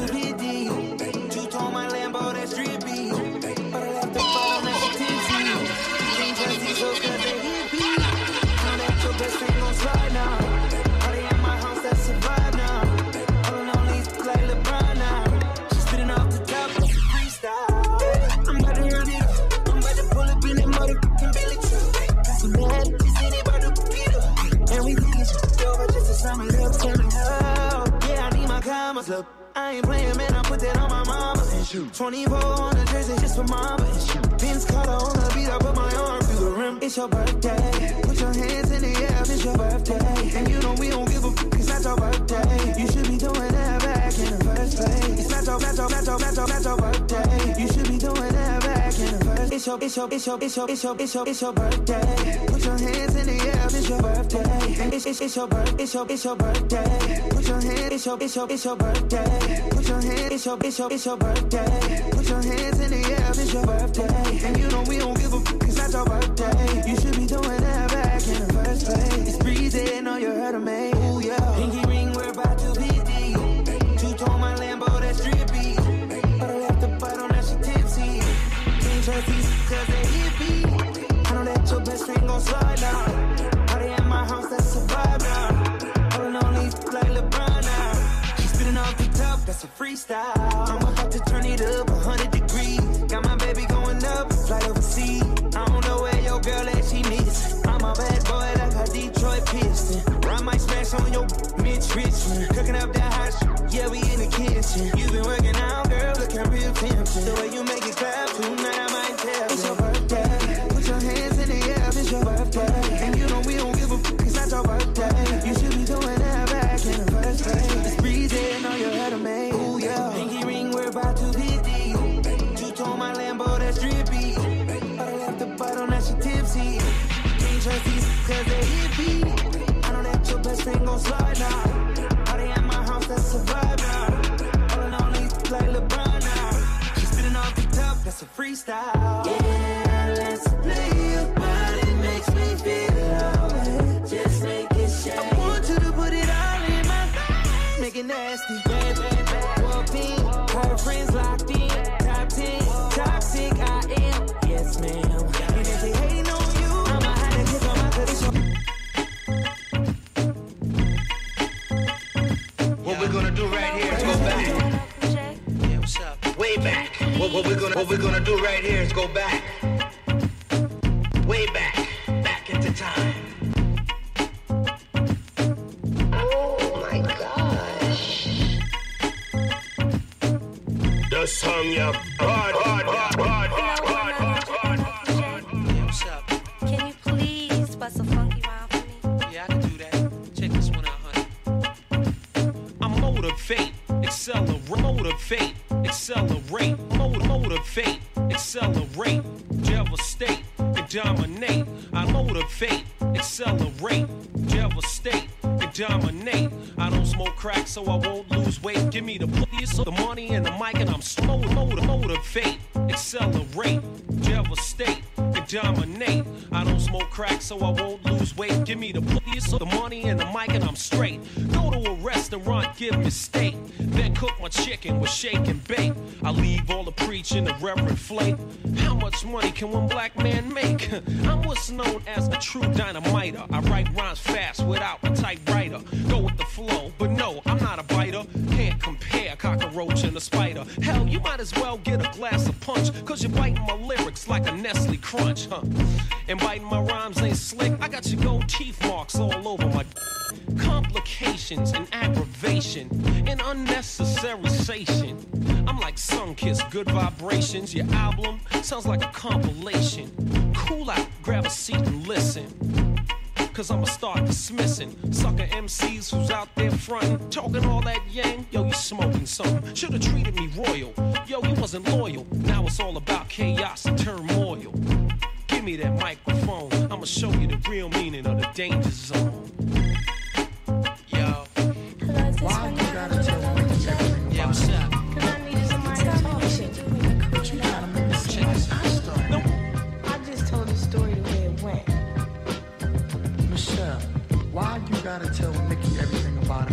Two-tone my Lambo, that's drippy. But I left the bottom, that's a tipsy. Can't trust these hoes cause they hit me. I know that your best friend gon' slide now. Party at my house, that's a vibe now. All on leaves like LeBron now. She's spitting off the top, that's a freestyle. I'm about to run it up. I'm about to pull up in that motherfucking Billy truck. Got some mad, she said they about to beat up. And we think it's over just to sum it up, sum it up. Yeah, I need my commas up. I ain't playing, man, I put that on my mama and shoot. twenty-four on the jersey just for mama and shoot. Vince Carter on the beat, I put my arm through the rim. It's your birthday. Put your hands in the air, it's your birthday. And you know we don't give a fuck, it's not your birthday. You should be doing that back in the first place. It's not your, not your, not your, not your, not your birthday. You should be doing that back in the first. It's your, it's your, it's your, it's your, it's your, it's your, it's your birthday. Put your hands in the air, it's your birthday. And it's, it's, it's your birth, it's your, it's your birthday. Put your hands, it's your, it's your, it's your birthday. Put your hands, it's your, it's your, it's your birthday. Put your hands in the air, it's your birthday. And you know we don't give a fuck, it's not your birthday. You should be doing that back in the first place. It's breezy, know you heard of me. Ooh, yeah. Pinky ring, we're about to be deep. Two-tone my Lambo, that's drippy. But I left the bottom, now she tipsy. Can't trust these cause they hit me. I know that your best friend gon' slide now. Party at my house, that's a vibe now. All on leaves like LeBron now. She's spitting off the top, that's a freestyle. I'm about to turn it up one hundred degrees. Got my baby going up, fly overseas. I don't know where your girl at, she needs. I'm a bad boy like a Detroit Piston. I might smash on your Mitch Richmond. Cooking up that hot shit, yeah, we in the kitchen. You been working out, girl, looking real tempting. The way you make it clap, tonight I might tell. It's your birthday, put your hands in the air, it's your birthday. And you know we don't give a fuck, it's not your birthday. You should be doing that back in the first place. It's breezy, know you heard of me. Ooh, yeah. Pinky ring, we're about to be deep. Two-tone my Lambo, that's drippy. But I left the bottom, now she tipsy. Can't trust these cause they hit me. I know that your best friend gon' slide now. Party at my house, that's a vibe now. All on leaves like LeBron now. She's spitting off the top, that's a freestyle. Yeah, let's play your body, makes me feel alright. Just make it shake. I want you to put it all in my face. Make it nasty. Bad, bad, bad. Walked in, her friends locked in. Top ten, toxic I am. Yes, ma'am. And if they hating on you, I'ma have to kick on my cause. What we're gonna do right here is go back. Yeah, what's up? Way back. What, what we're gonna what we're gonna do right here is go back. Way back. Back into time. Oh my gosh. The song, yeah. Hard, hard, hard, hard, hard, hard, hard, hard, hard. Yeah, what's up? Can you please bust a funky rhyme motivate, accelerate, motiv- motivate, accelerate, devastate, and dominate. I motivate, accelerate, devastate, and dominate. I don't smoke crack, so I won't lose weight. Give me the police, the money, and the mic, and I'm slow. Motiv- motivate, accelerate, devastate, and dominate. I don't smoke crack, so I won't lose weight. Give me the police, the money, and the mic, and I'm straight. Go to a restaurant, give me steak, then cook my chicken with shake and bake. I leave all the preaching to Reverend Flake. How much money can one black man make? I'm what's known as a true dynamiter. I write rhymes fast without a typewriter. Go with the flow, but no, I'm not a biter. Can't compare cockroach and a spider. Hell, you might as well get a glass of punch, cause you're biting my lyrics like a Nestle Crunch, huh? And biting my rhymes ain't slick. I got your gold teeth marks all over my complications and aggravation and unnecessary sation. I'm like Sunkissed, good vibrations. Your album sounds like a compilation. Cool out, grab a seat and listen, cause I'ma start dismissing sucker M Cs who's out there frontin', talking all that yang. Yo, you smoking something. Should've treated me royal. Yo, you wasn't loyal. Now it's all about chaos and turmoil. Give me that microphone. I'ma show you the real meaning of the danger zone. Yo. Why you gotta tell me everything? Yeah, what's up? Cause I needed somebody to talk to. But you gotta make me see this. I started. No. I just told the story the way it went. Michelle, why you gotta tell Mickey everything about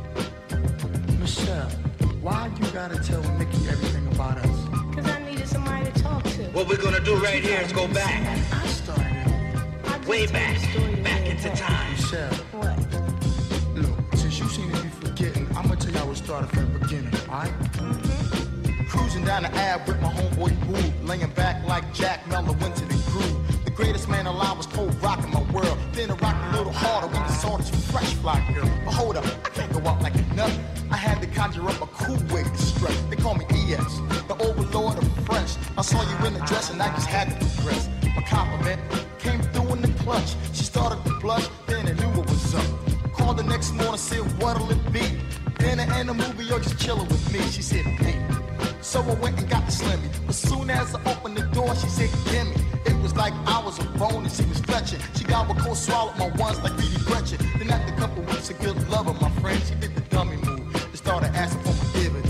it? Michelle, why you gotta tell Mickey everything about us? Cause I needed somebody to talk to. What we're gonna do right here is go back. I started. Way back. Back into time. Michelle. What? Look, since you seem to be forgetting, I'm gonna tell you how it started from the beginning, alright? Mm-hmm. Cruising down the Ave with my homeboy Boo, laying back like Jack Mello went to the groove. The greatest man alive was cold rocking my world. Then it rocked a little harder when the saw this fresh fly girl. But hold up, I can't go out like a nut. I had to conjure up a cool way to stress. They call me E S, the overlord of French. I saw you in the dress and I just had to progress. My compliment came through in the clutch. She started to blush, then I knew what was up. Called the next morning, said what'll it be? Then I end the movie, or just chilling with me. She said me. So I went and got the Slimmy. As soon as I opened the door, she said gimme. It was like I was a bone and she was fetching. She got what cold swallowed my ones like Reedy Gretchen. Then after a couple weeks of good love with my friend, she did the dummy move and started asking for my dividend.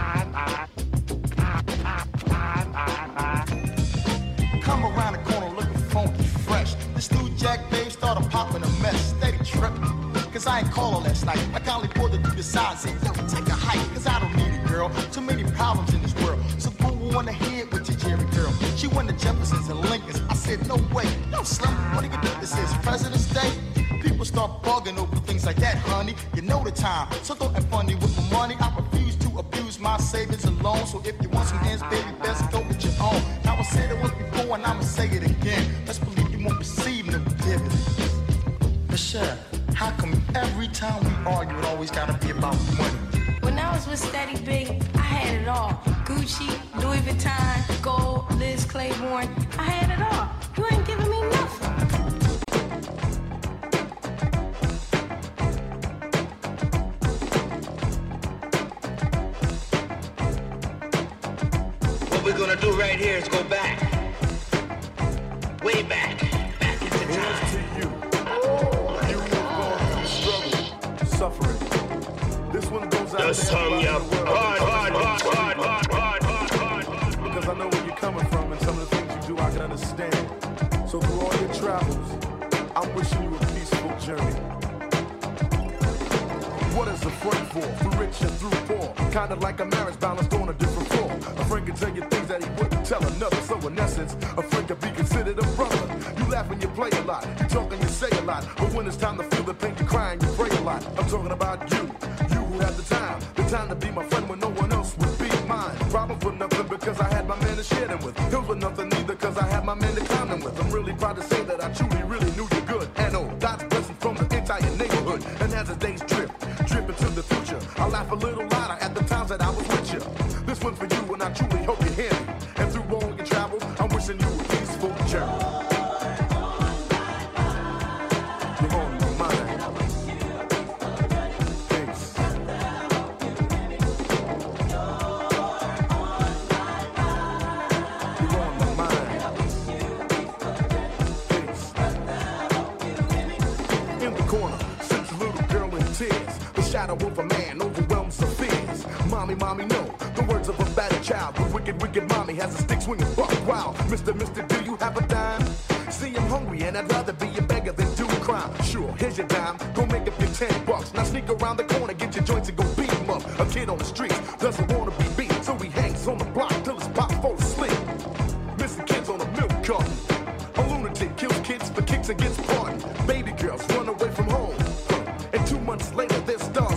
Come around the corner looking funky fresh. This new Jack babe started popping a mess. Steady tripping, cause I ain't call her last night. I kindly pulled her to the side and said, yo, take a hike, cause I don't need it, girl. Too many problems in this world. So go on ahead with your Jerry girl. She went to Jefferson's and Lincoln's. I said, no way. Yo, Slim, what do you think this is? President's Day? People start bugging over things like that, honey. You know the time. So don't act funny with my money. I refuse to abuse my savings alone. So if you want some ends, baby, best go with your own. Now I said it once before and I'ma say it again. Let's believe you won't receive no dividends. Michelle, how come every time we argue it always gotta be about money? When I was with Steady Big, I had it all. Gucci, Louis Vuitton, Gold, Liz Claiborne. I had it all. You ain't giving me nothing. What we're gonna do right here is go back. Way back. Back into time. Here's to you. You have gone through struggle, suffering. This one goes out The song, yeah. Hard, hard, hard, hard, hard, hard, hard, hard. Because I know where you're coming from and some of the things you do I can understand. So through all your travels, I'm wishing you a peaceful journey. What is a friend for? Through rich and through poor. Kind of like a marriage balanced on a different floor. A friend can tell you things that he wouldn't tell another. So in essence, a friend can be considered a brother. You laugh and you play a lot. You talk and you say a lot. But when it's time to feel the pain, you cry and you pray a lot. I'm talking about you. You who had the time. The time to be my friend when no one else would be mine. Problems with nothing because I had my man to share them with. Hills with nothing either because I had my man to climb them with. I'm really proud to say that I truly, really knew you good. And oh, God's blessing from the entire neighborhood. And as the days drip, drip into the future, I laugh a little louder at the times that I was with you. This one's for you and I truly hope you hear me. And through all your travels, I'm wishing you a peaceful journey. You're on my mind. Thanks. The shadow of a man overwhelms the fears. Mommy, mommy, no. The words of a battered child. The wicked, wicked mommy has a stick swinging buck wild. Mister, mister, do you have a dime? See, I'm hungry and I'd rather be a beggar than do a crime. Sure, here's your dime. Go make up your ten bucks. Now sneak around the corner, get your joints and go beat 'em up. A kid on the streets doesn't want to be beat, so he hangs on the block till his pop falls asleep. Missing kids on a milk carton. A lunatic kills kids for kicks and gets